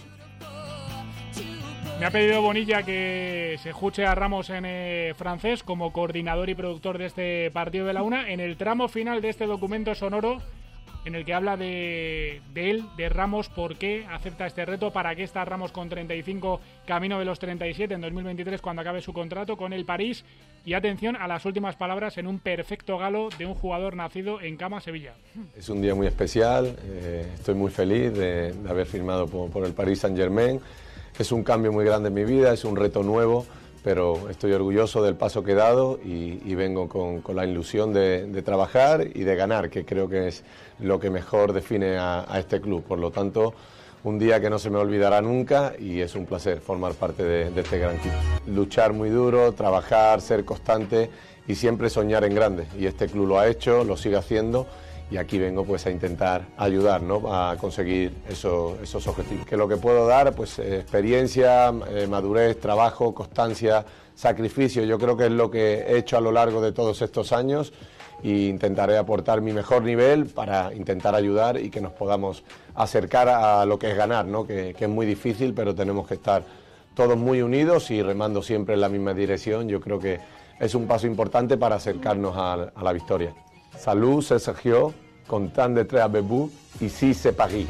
Me ha pedido Bonilla que se escuche a Ramos en francés como coordinador y productor de este partido de la una en el tramo final de este documento sonoro, en el que habla de él, de Ramos, por qué acepta este reto, para qué está Ramos con 35, camino de los 37 en 2023 cuando acabe su contrato con el París. Y atención a las últimas palabras en un perfecto galo de un jugador nacido en Cama, Sevilla. Es un día muy especial, estoy muy feliz de haber firmado por el Paris Saint-Germain. Es un cambio muy grande en mi vida, es un reto nuevo, pero estoy orgulloso del paso que he dado y vengo con la ilusión de trabajar y de ganar, que creo que es lo que mejor define a este club. Por lo tanto, un día que no se me olvidará nunca y es un placer formar parte de este gran club. Luchar muy duro, trabajar, ser constante y siempre soñar en grande. Y este club lo ha hecho, lo sigue haciendo. Y aquí vengo pues a intentar ayudar, ¿no?, a conseguir esos objetivos. Que lo que puedo dar, pues experiencia, madurez, trabajo, constancia, sacrificio. Yo creo que es lo que he hecho a lo largo de todos estos años e intentaré aportar mi mejor nivel para intentar ayudar y que nos podamos acercar a lo que es ganar, ¿no?, que es muy difícil, pero tenemos que estar todos muy unidos y remando siempre en la misma dirección. Yo creo que es un paso importante para acercarnos a la victoria. Salud, c'est Sergio, content d'être avec vous, ici c'est Paris.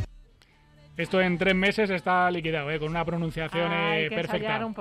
Esto en 3 meses está liquidado, con una pronunciación perfecta. Hay que ensayar un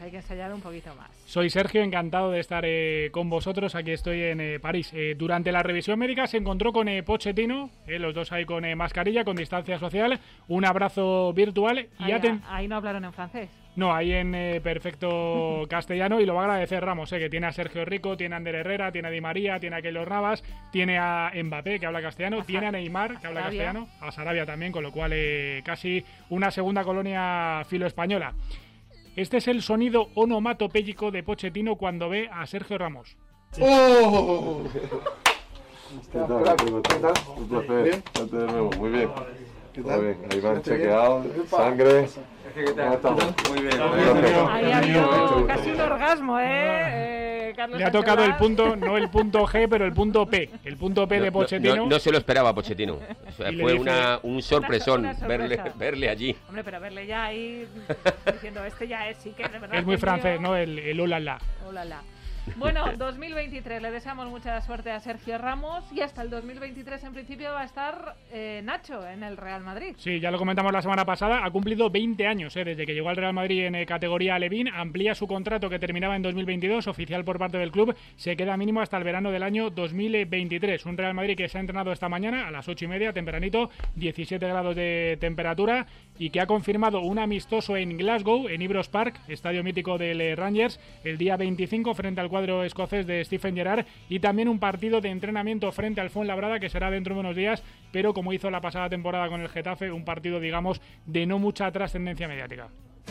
poquito más. Soy Sergio, encantado de estar con vosotros. Aquí estoy en París. Durante la revisión médica se encontró con Pochettino, los dos ahí con mascarilla, con distancia social, un abrazo virtual. Ahí no hablaron en francés. No, ahí en perfecto castellano, y lo va a agradecer Ramos, que tiene a Sergio Rico, tiene a Ander Herrera, tiene a Di María, tiene a Keylor Navas, tiene a Mbappé, que habla castellano, tiene a Neymar, que habla castellano, a Sarabia también, con lo cual casi una segunda colonia filoespañola. Este es el sonido onomatopéyico de Pochettino cuando ve a Sergio Ramos. ¡Oh! ¿Qué tal? Un placer. Muy bien. Muy bien, ahí van chequeados, sangre. Muy bien. Ahí ha habido casi un orgasmo, Carlos. Le ha tocado el punto, no el punto G, pero el punto P. El punto P de Pochettino. No se lo esperaba Pochettino. O sea, fue un sorpresón verle allí. Hombre, pero verle ya ahí diciendo, ya es, sí que de verdad. Es muy francés, ¿no? El olala. Olala. Bueno, 2023, le deseamos mucha suerte a Sergio Ramos y hasta el 2023 en principio va a estar Nacho en el Real Madrid. Sí, ya lo comentamos la semana pasada, ha cumplido 20 años desde que llegó al Real Madrid en categoría Alevín, amplía su contrato que terminaba en 2022, oficial por parte del club, se queda mínimo hasta el verano del año 2023. Un Real Madrid que se ha entrenado esta mañana a las 8:30, tempranito, 17 grados de temperatura, y que ha confirmado un amistoso en Glasgow, en Ibrox Park, estadio mítico del Rangers, el día 25 frente al cuadro escocés de Steven Gerrard, y también un partido de entrenamiento frente al Fuenlabrada que será dentro de unos días, pero como hizo la pasada temporada con el Getafe, un partido, digamos, de no mucha trascendencia mediática.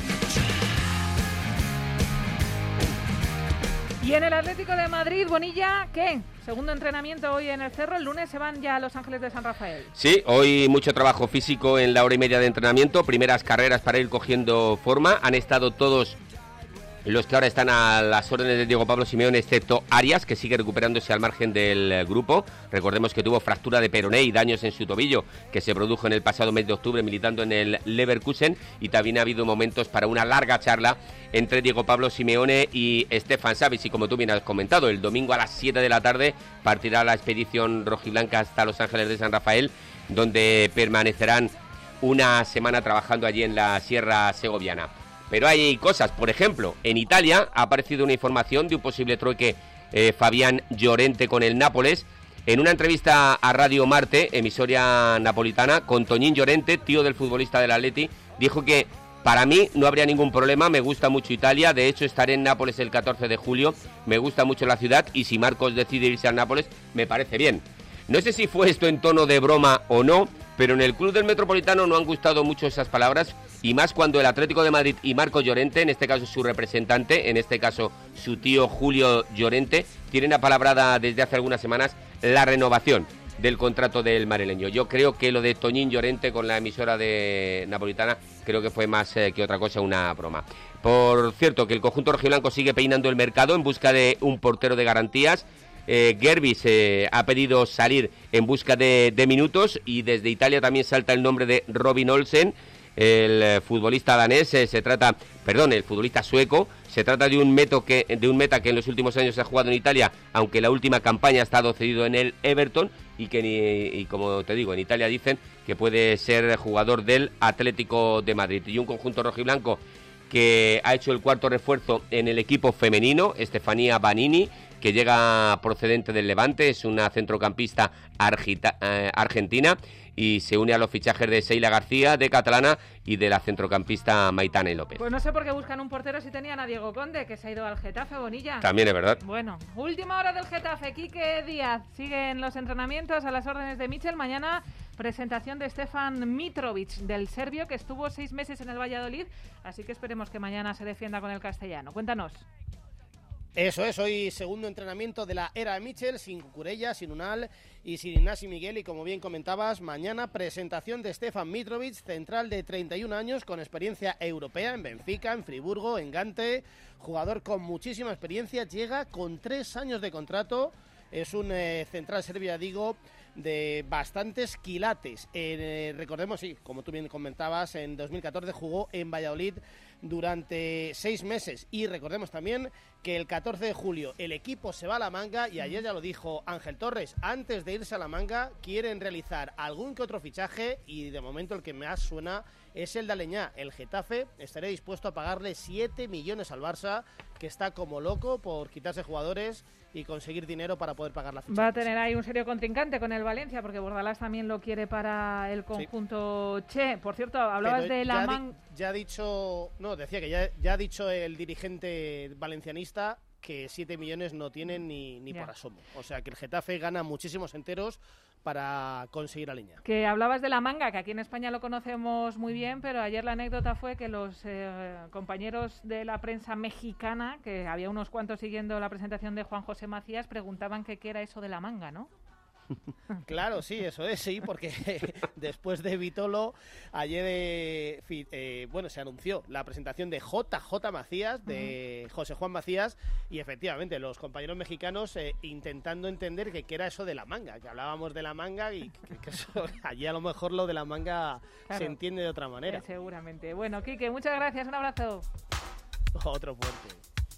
Y en el Atlético de Madrid, Bonilla, ¿qué? Segundo entrenamiento hoy en el Cerro, el lunes se van ya a Los Ángeles de San Rafael. Sí, hoy mucho trabajo físico en la hora y media de entrenamiento, primeras carreras para ir cogiendo forma, han estado todos los que ahora están a las órdenes de Diego Pablo Simeone, excepto Arias, que sigue recuperándose al margen del grupo. Recordemos que tuvo fractura de peroné y daños en su tobillo, que se produjo en el pasado mes de octubre militando en el Leverkusen, y también ha habido momentos para una larga charla entre Diego Pablo Simeone y Stefan Savic. Y como tú bien has comentado, el domingo a las 7 de la tarde partirá la expedición rojiblanca hasta Los Ángeles de San Rafael, donde permanecerán una semana trabajando allí en la Sierra Segoviana. Pero hay cosas, por ejemplo, en Italia ha aparecido una información de un posible trueque Fabián Llorente con el Nápoles, En una entrevista a Radio Marte, emisora napolitana, con Toñín Llorente, tío del futbolista del Atleti, dijo que para mí no habría ningún problema, me gusta mucho Italia, de hecho estaré en Nápoles el 14 de julio, me gusta mucho la ciudad y si Marcos decide irse a Nápoles, me parece bien. No sé si fue esto en tono de broma o no, pero en el club del Metropolitano no han gustado mucho esas palabras y más cuando el Atlético de Madrid y Marcos Llorente, en este caso su representante, en este caso su tío Julio Llorente, tienen apalabrada desde hace algunas semanas la renovación del contrato del madrileño. Yo creo que lo de Toñín Llorente con la emisora de napolitana creo que fue más que otra cosa una broma. Por cierto, que el conjunto rojiblanco sigue peinando el mercado en busca de un portero de garantías. Gerbis ha pedido salir en busca de minutos y desde Italia también salta el nombre de Robin Olsen, el futbolista danés, el futbolista sueco. Se trata de un meta que en los últimos años se ha jugado en Italia, aunque la última campaña ha estado cedido en el Everton y como te digo, en Italia dicen que puede ser jugador del Atlético de Madrid. Y un conjunto rojiblanco que ha hecho el cuarto refuerzo en el equipo femenino, Estefanía Banini, que llega procedente del Levante, es una centrocampista argentina y se une a los fichajes de Sheila García, de Catalana, y de la centrocampista Maitane López. Pues no sé por qué buscan un portero si tenían a Diego Conde, que se ha ido al Getafe, Bonilla. También es verdad. Bueno, última hora del Getafe. Quique Díaz sigue en los entrenamientos a las órdenes de Michel. Mañana presentación de Stefan Mitrovic, del serbio, que estuvo 6 meses en el Valladolid, así que esperemos que mañana se defienda con el castellano. Cuéntanos. Eso es, hoy segundo entrenamiento de la era Michel, sin Cucurella, sin Unal y sin Ignasi Miguel, y como bien comentabas, mañana presentación de Stefan Mitrovic, central de 31 años, con experiencia europea en Benfica, en Friburgo, en Gante, jugador con muchísima experiencia, llega con 3 años de contrato, es un central serbio, digo, de bastantes quilates. Recordemos, sí, como tú bien comentabas, en 2014 jugó en Valladolid durante 6 meses y recordemos también que el 14 de julio el equipo se va a La Manga y ayer ya lo dijo Ángel Torres, antes de irse a La Manga quieren realizar algún que otro fichaje y de momento el que más suena es el de Aleñá. El Getafe estaría dispuesto a pagarle 7 millones al Barça, que está como loco por quitarse jugadores y conseguir dinero para poder pagar la ficha. Va a tener ahí un serio contrincante con el Valencia, porque Bordalás también lo quiere para el conjunto Che. Por cierto, hablabas de la Manga. Decía que ya ha dicho el dirigente valencianista que 7 millones no tienen ni por asomo. O sea que el Getafe gana muchísimos enteros para conseguir a Leña. Que hablabas de la Manga, que aquí en España lo conocemos muy bien, pero ayer la anécdota fue que los compañeros de la prensa mexicana, que había unos cuantos siguiendo la presentación de Juan José Macías, preguntaban qué era eso de la Manga, ¿no? Claro, sí, eso es, sí, porque después de Vitolo, ayer se anunció la presentación de JJ Macías, de José Juan Macías, y efectivamente los compañeros mexicanos intentando entender qué era eso de la manga, que hablábamos de la manga y que eso, allí a lo mejor lo de la manga se entiende de otra manera. Seguramente. Bueno, Quique, muchas gracias, un abrazo. Otro fuerte.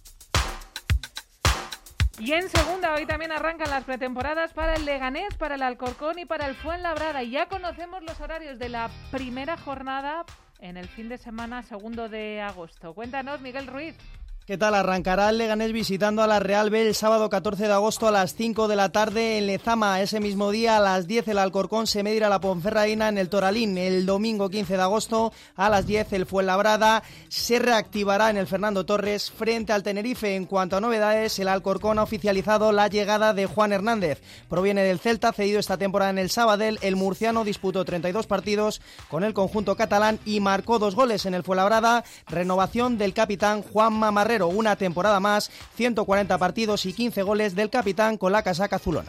Y en segunda, hoy también arrancan las pretemporadas para el Leganés, para el Alcorcón y para el Fuenlabrada. Y ya conocemos los horarios de la primera jornada en el fin de semana 2 de agosto. Cuéntanos, Miguel Ruiz. ¿Qué tal? Arrancará el Leganés visitando a la Real B el sábado 14 de agosto a las 5 de la tarde en Lezama. Ese mismo día a las 10 el Alcorcón se medirá a la Ponferradina en el Toralín. El domingo 15 de agosto a las 10 el Fuenlabrada se reactivará en el Fernando Torres frente al Tenerife. En cuanto a novedades, el Alcorcón ha oficializado la llegada de Juan Hernández. Proviene del Celta, cedido esta temporada en el Sabadell. El murciano disputó 32 partidos con el conjunto catalán y marcó 2 goles en el Fuenlabrada. Renovación del capitán Juan Mamarrero. Una temporada más, 140 partidos y 15 goles del capitán con la casaca azulona.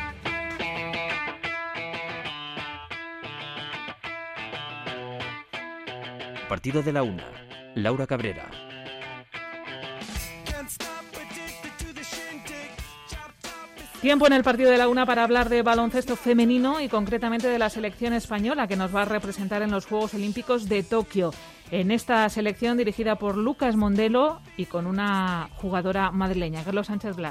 Partido de la una. Laura Cabrera. Tiempo en el partido de la una para hablar de baloncesto femenino y concretamente de la selección española que nos va a representar en los Juegos Olímpicos de Tokio. En esta selección dirigida por Lucas Mondelo y con una jugadora madrileña, Carlos Sánchez Blas.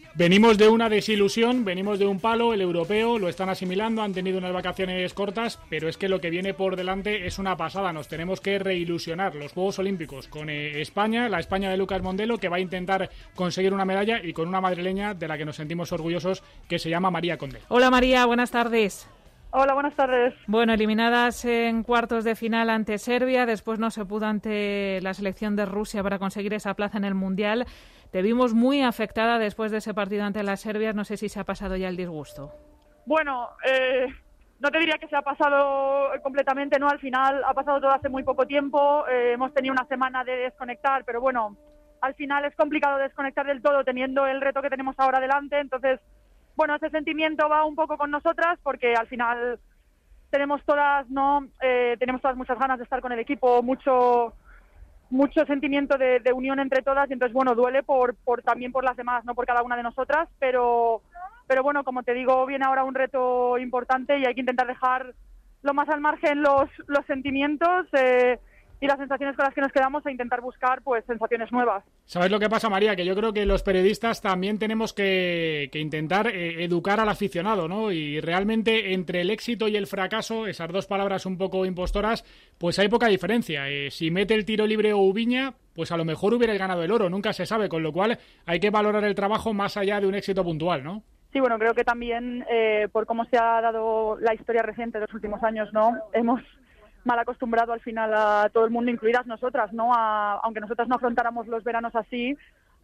Venimos de una desilusión, venimos de un palo, el europeo, lo están asimilando, han tenido unas vacaciones cortas, pero es que lo que viene por delante es una pasada. Nos tenemos que reilusionar los Juegos Olímpicos con España, la España de Lucas Mondelo, que va a intentar conseguir una medalla, y con una madrileña de la que nos sentimos orgullosos, que se llama María Conde. Hola María, buenas tardes. Hola, buenas tardes. Bueno, eliminadas en cuartos de final ante Serbia, después no se pudo ante la selección de Rusia para conseguir esa plaza en el Mundial. Te vimos muy afectada después de ese partido ante las serbias. No sé si se ha pasado ya el disgusto. Bueno, no te diría que se ha pasado completamente, ¿no? Al final ha pasado todo hace muy poco tiempo. Hemos tenido una semana de desconectar, pero bueno, al final es complicado desconectar del todo teniendo el reto que tenemos ahora delante. Entonces, bueno, ese sentimiento va un poco con nosotras porque al final tenemos todas, ¿no? Tenemos todas muchas ganas de estar con el equipo, mucho sentimiento de unión entre todas, y entonces, bueno, duele también por las demás, no por cada una de nosotras, pero bueno, como te digo, viene ahora un reto importante y hay que intentar dejar lo más al margen los sentimientos y las sensaciones con las que nos quedamos e intentar buscar pues sensaciones nuevas. ¿Sabes lo que pasa, María? Que yo creo que los periodistas también tenemos que intentar educar al aficionado, ¿no? Y realmente entre el éxito y el fracaso, esas dos palabras un poco impostoras, pues hay poca diferencia. Si mete el tiro libre o Ubiña, pues a lo mejor hubiera ganado el oro, nunca se sabe, con lo cual hay que valorar el trabajo más allá de un éxito puntual, ¿no? Sí, bueno, creo que también por cómo se ha dado la historia reciente de los últimos años, ¿no? Hemos mal acostumbrado al final a todo el mundo, incluidas nosotras, ¿no? Aunque nosotras no afrontáramos los veranos así,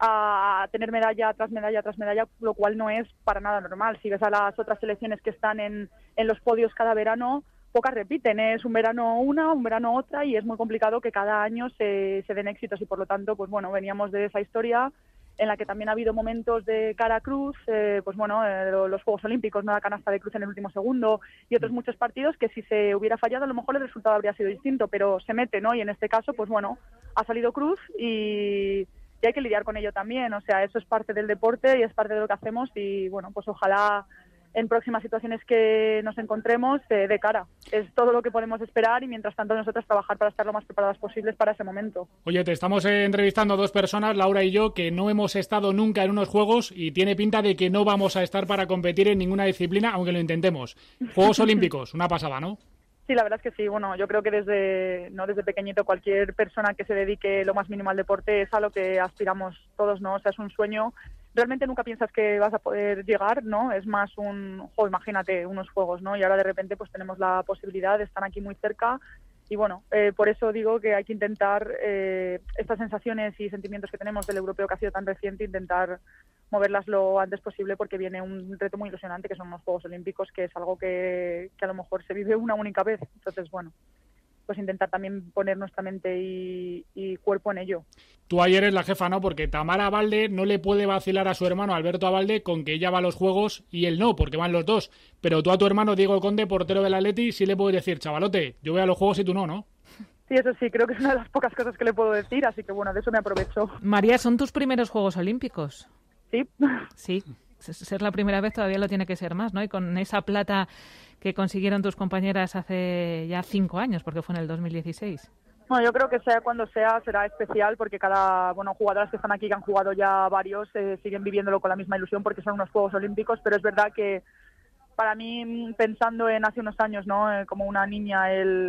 a tener medalla tras medalla tras medalla, lo cual no es para nada normal. Si ves a las otras selecciones que están en los podios cada verano, pocas repiten, es un verano una, un verano otra, y es muy complicado que cada año se den éxitos, y por lo tanto, pues bueno, veníamos de esa historia en la que también ha habido momentos de cara a cruz, pues bueno, los Juegos Olímpicos, no la canasta de cruz en el último segundo, y otros muchos partidos que si se hubiera fallado a lo mejor el resultado habría sido distinto, pero se mete, ¿no? Y en este caso, pues bueno, ha salido cruz y hay que lidiar con ello también. O sea, eso es parte del deporte y es parte de lo que hacemos, y bueno, pues ojalá en próximas situaciones que nos encontremos de cara. Es todo lo que podemos esperar, y mientras tanto nosotros trabajar para estar lo más preparadas posibles para ese momento. Oye, te estamos entrevistando a dos personas, Laura y yo, que no hemos estado nunca en unos Juegos, y tiene pinta de que no vamos a estar para competir en ninguna disciplina, aunque lo intentemos. Juegos Olímpicos, una pasada, ¿no? Sí, la verdad es que sí. Bueno, yo creo que desde pequeñito cualquier persona que se dedique lo más mínimo al deporte es a lo que aspiramos todos, ¿no? O sea, es un sueño. Realmente nunca piensas que vas a poder llegar, ¿no? Es más imagínate, unos Juegos, ¿no? Y ahora de repente pues tenemos la posibilidad de estar aquí muy cerca, y bueno, por eso digo que hay que intentar estas sensaciones y sentimientos que tenemos del europeo que ha sido tan reciente, intentar moverlas lo antes posible, porque viene un reto muy ilusionante que son los Juegos Olímpicos, que es algo que a lo mejor se vive una única vez. Entonces, bueno, pues intentar también poner nuestra mente y cuerpo en ello. Tú ayer eres la jefa, ¿no? Porque Tamara Abalde no le puede vacilar a su hermano Alberto Abalde con que ella va a los Juegos y él no, porque van los dos. Pero tú a tu hermano Diego Conde, portero del Atleti, sí le puedes decir, chavalote, yo voy a los Juegos y tú no, ¿no? Sí, eso sí, creo que es una de las pocas cosas que le puedo decir, así que bueno, de eso me aprovecho. María, ¿son tus primeros Juegos Olímpicos? Sí. Sí, ser la primera vez todavía lo tiene que ser más, ¿no? Y con esa plata que consiguieron tus compañeras hace ya 5 años, porque fue en el 2016. Bueno, yo creo que sea cuando sea, será especial, porque cada jugadoras que están aquí, que han jugado ya varios, siguen viviéndolo con la misma ilusión, porque son unos Juegos Olímpicos, pero es verdad que para mí, pensando en hace unos años, ¿no? Como una niña,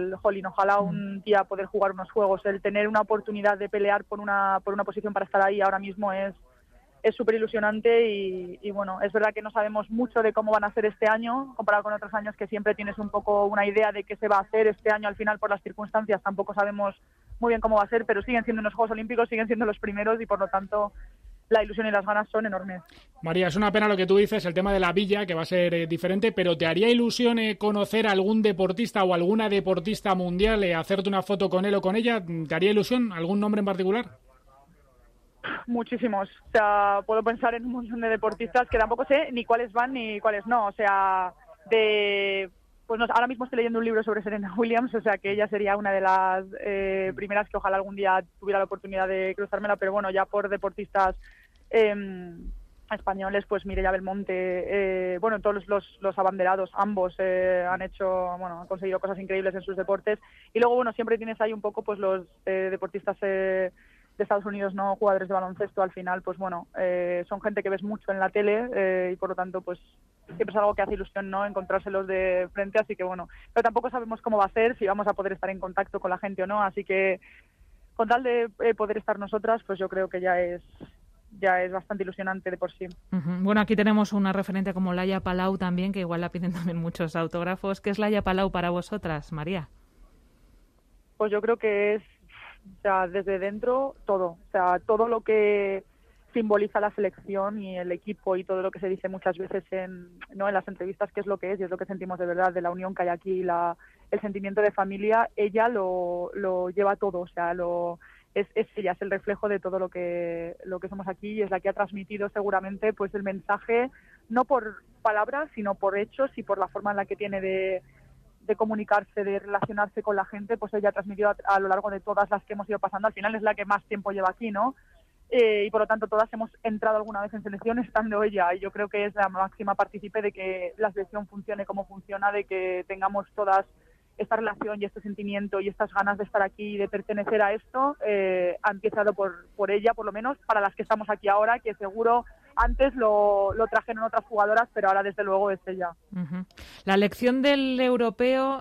ojalá un día poder jugar unos Juegos, el tener una oportunidad de pelear por una posición para estar ahí ahora mismo es súper ilusionante, y bueno, es verdad que no sabemos mucho de cómo van a ser este año, comparado con otros años que siempre tienes un poco una idea de qué se va a hacer. Este año al final, por las circunstancias, tampoco sabemos muy bien cómo va a ser, pero siguen siendo unos Juegos Olímpicos, siguen siendo los primeros, y por lo tanto la ilusión y las ganas son enormes. María, es una pena lo que tú dices, el tema de la villa, que va a ser diferente, pero ¿te haría ilusión conocer a algún deportista o alguna deportista mundial, hacerte una foto con él o con ella? ¿Te haría ilusión algún nombre en particular? Muchísimos. O sea, puedo pensar en un montón de deportistas que tampoco sé ni cuáles van ni cuáles no. O sea, pues no, ahora mismo estoy leyendo un libro sobre Serena Williams, o sea que ella sería una de las primeras que ojalá algún día tuviera la oportunidad de cruzármela, pero bueno, ya por deportistas españoles, pues Mireia Belmonte, todos los abanderados, ambos han conseguido cosas increíbles en sus deportes, y luego siempre tienes ahí un poco pues los deportistas Estados Unidos, no jugadores de baloncesto, al final, pues bueno, son gente que ves mucho en la tele y por lo tanto, pues siempre es algo que hace ilusión, ¿no?, encontrárselos de frente, así que bueno, pero tampoco sabemos cómo va a ser, si vamos a poder estar en contacto con la gente o no, así que con tal de poder estar nosotras, pues yo creo que ya es bastante ilusionante de por sí. Bueno, aquí tenemos una referente como Laia Palau también, que igual la piden también muchos autógrafos. ¿Qué es Laia Palau para vosotras, María? Pues yo creo que es, o sea, desde dentro todo, o sea, todo lo que simboliza la selección y el equipo y todo lo que se dice muchas veces en las entrevistas, que es lo que es y es lo que sentimos de verdad, de la unión que hay aquí, el sentimiento de familia, ella lo lleva todo, o sea, es ella, es el reflejo de todo lo que somos aquí y es la que ha transmitido seguramente pues el mensaje, no por palabras, sino por hechos y por la forma en la que tiene de comunicarse, de relacionarse con la gente, pues ella ha transmitido a lo largo de todas las que hemos ido pasando. Al final es la que más tiempo lleva aquí, ¿no? Y por lo tanto todas hemos entrado alguna vez en selección estando ella, y yo creo que es la máxima partícipe de que la selección funcione como funciona, de que tengamos todas esta relación y este sentimiento y estas ganas de estar aquí y de pertenecer a esto. Ha empezado por ella, por lo menos para las que estamos aquí ahora, que seguro antes lo trajeron otras jugadoras, pero ahora desde luego es ella. La lección del europeo,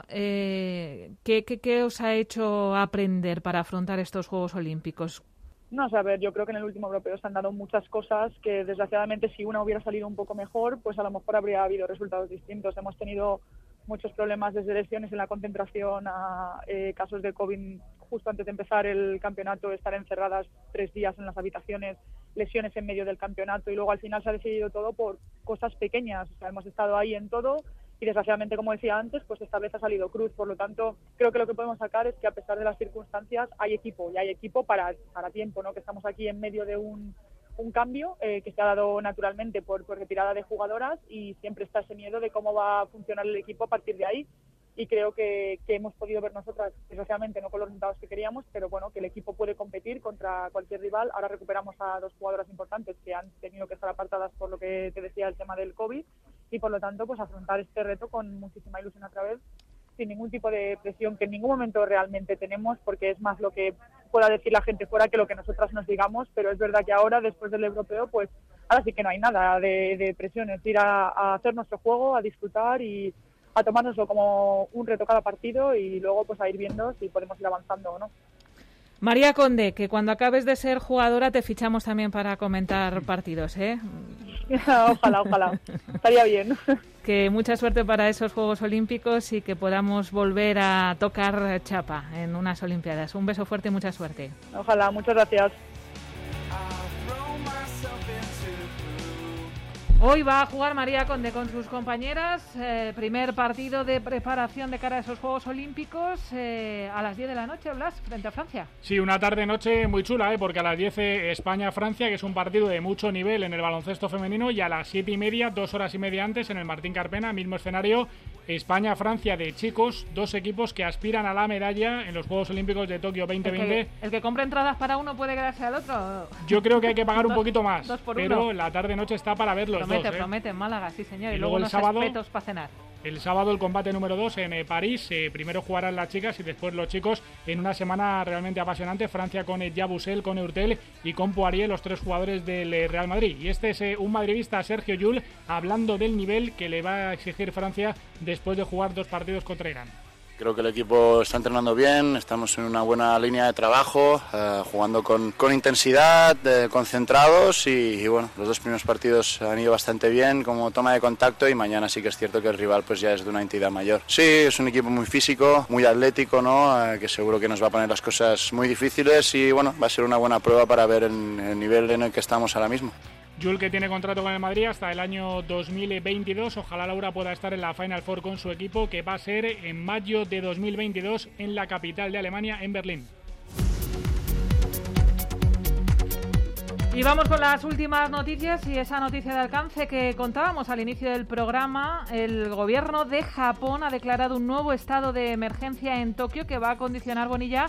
¿qué os ha hecho aprender para afrontar estos Juegos Olímpicos? No, o sea, a ver, yo creo que en el último europeo se han dado muchas cosas que desgraciadamente si una hubiera salido un poco mejor, pues a lo mejor habría habido resultados distintos. Hemos tenido muchos problemas desde lesiones en la concentración a casos de COVID justo antes de empezar el campeonato, estar encerradas 3 días en las habitaciones, lesiones en medio del campeonato y luego al final se ha decidido todo por cosas pequeñas. O sea, hemos estado ahí en todo y desgraciadamente, como decía antes, pues esta vez ha salido cruz. Por lo tanto, creo que lo que podemos sacar es que a pesar de las circunstancias hay equipo y hay equipo para tiempo, ¿no? Que estamos aquí en medio de un cambio que se ha dado naturalmente por retirada de jugadoras y siempre está ese miedo de cómo va a funcionar el equipo a partir de ahí. Y creo que hemos podido ver nosotras, desgraciadamente no con los resultados que queríamos, pero bueno, que el equipo puede competir contra cualquier rival. Ahora recuperamos a 2 jugadoras importantes que han tenido que estar apartadas por lo que te decía el tema del COVID y por lo tanto pues afrontar este reto con muchísima ilusión otra vez, sin ningún tipo de presión que en ningún momento realmente tenemos, porque es más lo que pueda decir la gente fuera que lo que nosotras nos digamos, pero es verdad que ahora, después del europeo, pues ahora sí que no hay nada de presión, es ir a hacer nuestro juego, a disfrutar y a tomárnoslo como un reto cada partido y luego pues a ir viendo si podemos ir avanzando o no. María Conde, que cuando acabes de ser jugadora te fichamos también para comentar partidos, ¿eh? Ojalá, estaría bien. Que mucha suerte para esos Juegos Olímpicos y que podamos volver a tocar chapa en unas Olimpiadas. Un beso fuerte y mucha suerte. Ojalá, muchas gracias. Hoy va a jugar María Conde con sus compañeras, primer partido de preparación de cara a esos Juegos Olímpicos a las 10 de la noche, Blas, frente a Francia. Sí, una tarde-noche muy chula, porque a las 10 España-Francia, que es un partido de mucho nivel en el baloncesto femenino, y a las 7:30, 2 horas y media antes, en el Martín Carpena, mismo escenario, España-Francia de chicos, 2 equipos que aspiran a la medalla en los Juegos Olímpicos de Tokio 2020. El que compre entradas para uno puede quedarse al otro. Yo creo que hay que pagar un poquito más, 2 por pero 1. La tarde-noche está para verlos. Promete, en Málaga, sí señor. Y luego el unos sábado, espetos para cenar. El sábado el combate número 2 en París. Primero jugarán las chicas y después los chicos en una semana realmente apasionante. Francia con Yabusel, con Hurtel y con Poirier, los 3 jugadores del Real Madrid. Y este es un madridista, Sergio Llull, hablando del nivel que le va a exigir Francia después de jugar 2 partidos contra Irán. Creo que el equipo está entrenando bien, estamos en una buena línea de trabajo, jugando con intensidad, concentrados y bueno, los 2 primeros partidos han ido bastante bien como toma de contacto y mañana sí que es cierto que el rival pues ya es de una entidad mayor. Sí, es un equipo muy físico, muy atlético, ¿no? Que seguro que nos va a poner las cosas muy difíciles y bueno, va a ser una buena prueba para ver el nivel en el que estamos ahora mismo. Llull, que tiene contrato con el Madrid hasta el año 2022. Ojalá Laura pueda estar en la Final Four con su equipo, que va a ser en mayo de 2022 en la capital de Alemania, en Berlín. Y vamos con las últimas noticias y esa noticia de alcance que contábamos al inicio del programa. El gobierno de Japón ha declarado un nuevo estado de emergencia en Tokio que va a condicionar, Bonilla,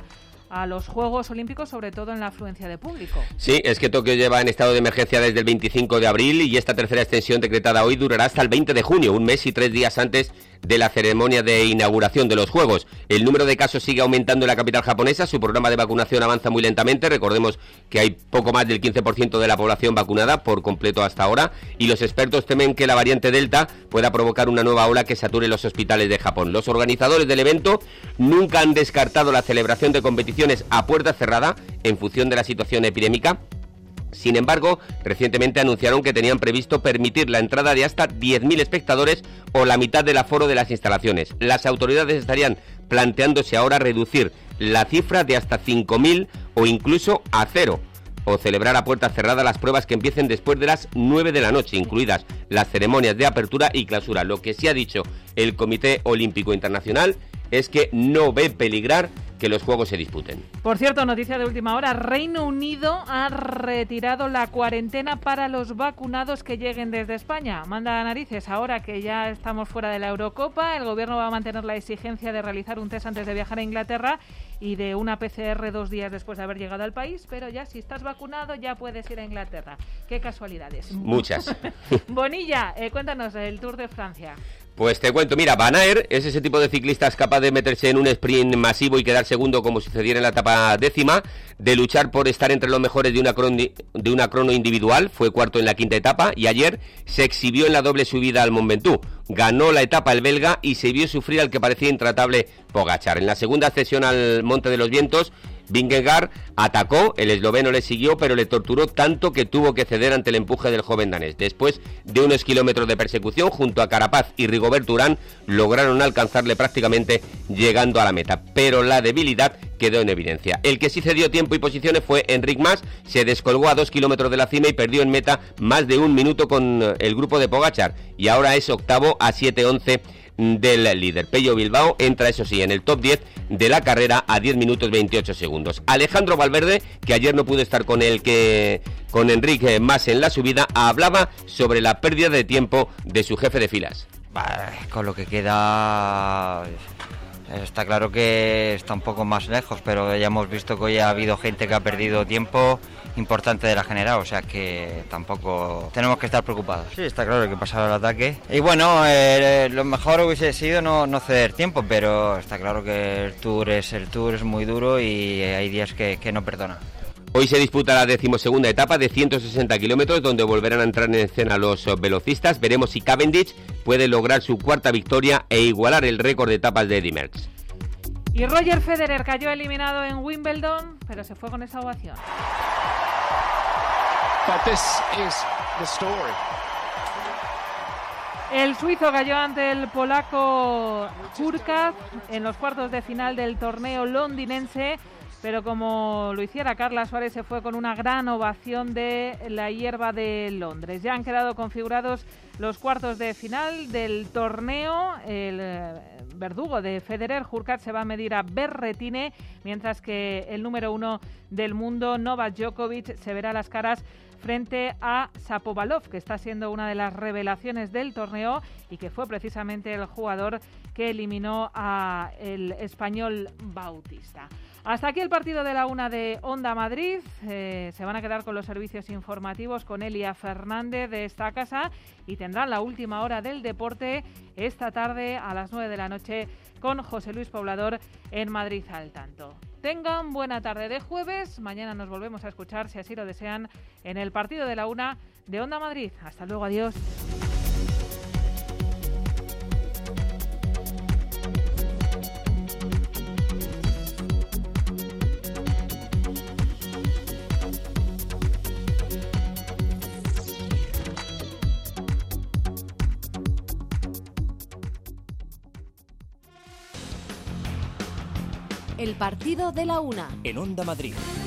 a los Juegos Olímpicos, sobre todo en la afluencia de público. Sí, es que Tokio lleva en estado de emergencia desde el 25 de abril y esta tercera extensión decretada hoy durará hasta el 20 de junio, un mes y 3 días antes de la ceremonia de inauguración de los Juegos. El número de casos sigue aumentando en la capital japonesa, su programa de vacunación avanza muy lentamente, recordemos que hay poco más del 15% de la población vacunada por completo hasta ahora, y los expertos temen que la variante Delta pueda provocar una nueva ola que sature los hospitales de Japón. Los organizadores del evento nunca han descartado la celebración de competiciones a puerta cerrada en función de la situación epidémica. Sin embargo, recientemente anunciaron que tenían previsto permitir la entrada de hasta 10.000 espectadores o la mitad del aforo de las instalaciones. Las autoridades estarían planteándose ahora reducir la cifra de hasta 5.000 o incluso a 0, o celebrar a puerta cerrada las pruebas que empiecen después de las 9 de la noche, incluidas las ceremonias de apertura y clausura. Lo que sí ha dicho el Comité Olímpico Internacional es que no ve peligrar que los Juegos se disputen. Por cierto, noticia de última hora, Reino Unido ha retirado la cuarentena para los vacunados que lleguen desde España. Manda narices, ahora que ya estamos fuera de la Eurocopa, el gobierno va a mantener la exigencia de realizar un test antes de viajar a Inglaterra y de una PCR 2 días después de haber llegado al país, pero ya si estás vacunado ya puedes ir a Inglaterra. Qué casualidades. Muchas. Bonilla, cuéntanos el Tour de Francia. Pues te cuento, mira, Van Aert es ese tipo de ciclistas capaz de meterse en un sprint masivo y quedar segundo como sucediera en la etapa 10ª, de luchar por estar entre los mejores de una crono individual, fue cuarto en la 5ª etapa y ayer se exhibió en la doble subida al Mont Ventoux. Ganó la etapa el belga y se vio sufrir al que parecía intratable Pogačar. En la segunda ascensión al Monte de los Vientos, Vingegaard atacó, el esloveno le siguió, pero le torturó tanto que tuvo que ceder ante el empuje del joven danés. Después de unos kilómetros de persecución, junto a Carapaz y Rigobert Urán, lograron alcanzarle prácticamente llegando a la meta, pero la debilidad quedó en evidencia. El que sí cedió tiempo y posiciones fue Enric Mas, se descolgó a 2 kilómetros de la cima y perdió en meta más de un minuto con el grupo de Pogačar, y ahora es octavo a 7:11 del líder. Pello Bilbao entra, eso sí, en el top 10 de la carrera a 10 minutos 28 segundos. Alejandro Valverde, que ayer no pudo estar con Enric Mas en la subida, hablaba sobre la pérdida de tiempo de su jefe de filas. Con lo que queda está claro que está un poco más lejos, pero ya hemos visto que hoy ha habido gente que ha perdido tiempo importante de la general, o sea que tampoco tenemos que estar preocupados. Sí, está claro que pasaba el ataque. Y bueno, lo mejor hubiese sido no ceder tiempo, pero está claro que el Tour es muy duro y hay días que no perdona. Hoy se disputa la 12ª etapa de 160 kilómetros, donde volverán a entrar en escena los velocistas. Veremos si Cavendish puede lograr su cuarta victoria e igualar el récord de etapas de Eddy Merckx. Y Roger Federer cayó eliminado en Wimbledon, pero se fue con esa ovación. But this is the story. El suizo cayó ante el polaco Hurkacz en los cuartos de final del torneo londinense, pero como lo hiciera Carla Suárez, se fue con una gran ovación de la hierba de Londres. Ya han quedado configurados los cuartos de final del torneo. El verdugo de Federer, Hurkacz, se va a medir a Berrettini, mientras que el número 1 del mundo, Novak Djokovic, se verá las caras frente a Shapovalov, que está siendo una de las revelaciones del torneo y que fue precisamente el jugador que eliminó a el español Bautista. Hasta aquí el partido de la 1 de Onda Madrid. Se van a quedar con los servicios informativos con Elia Fernández de esta casa y tendrán la última hora del deporte esta tarde a las 9 de la noche con José Luis Poblador en Madrid al Tanto. Tengan buena tarde de jueves. Mañana nos volvemos a escuchar, si así lo desean, en el partido de la 1 de Onda Madrid. Hasta luego, adiós. El partido de la 1 en Onda Madrid.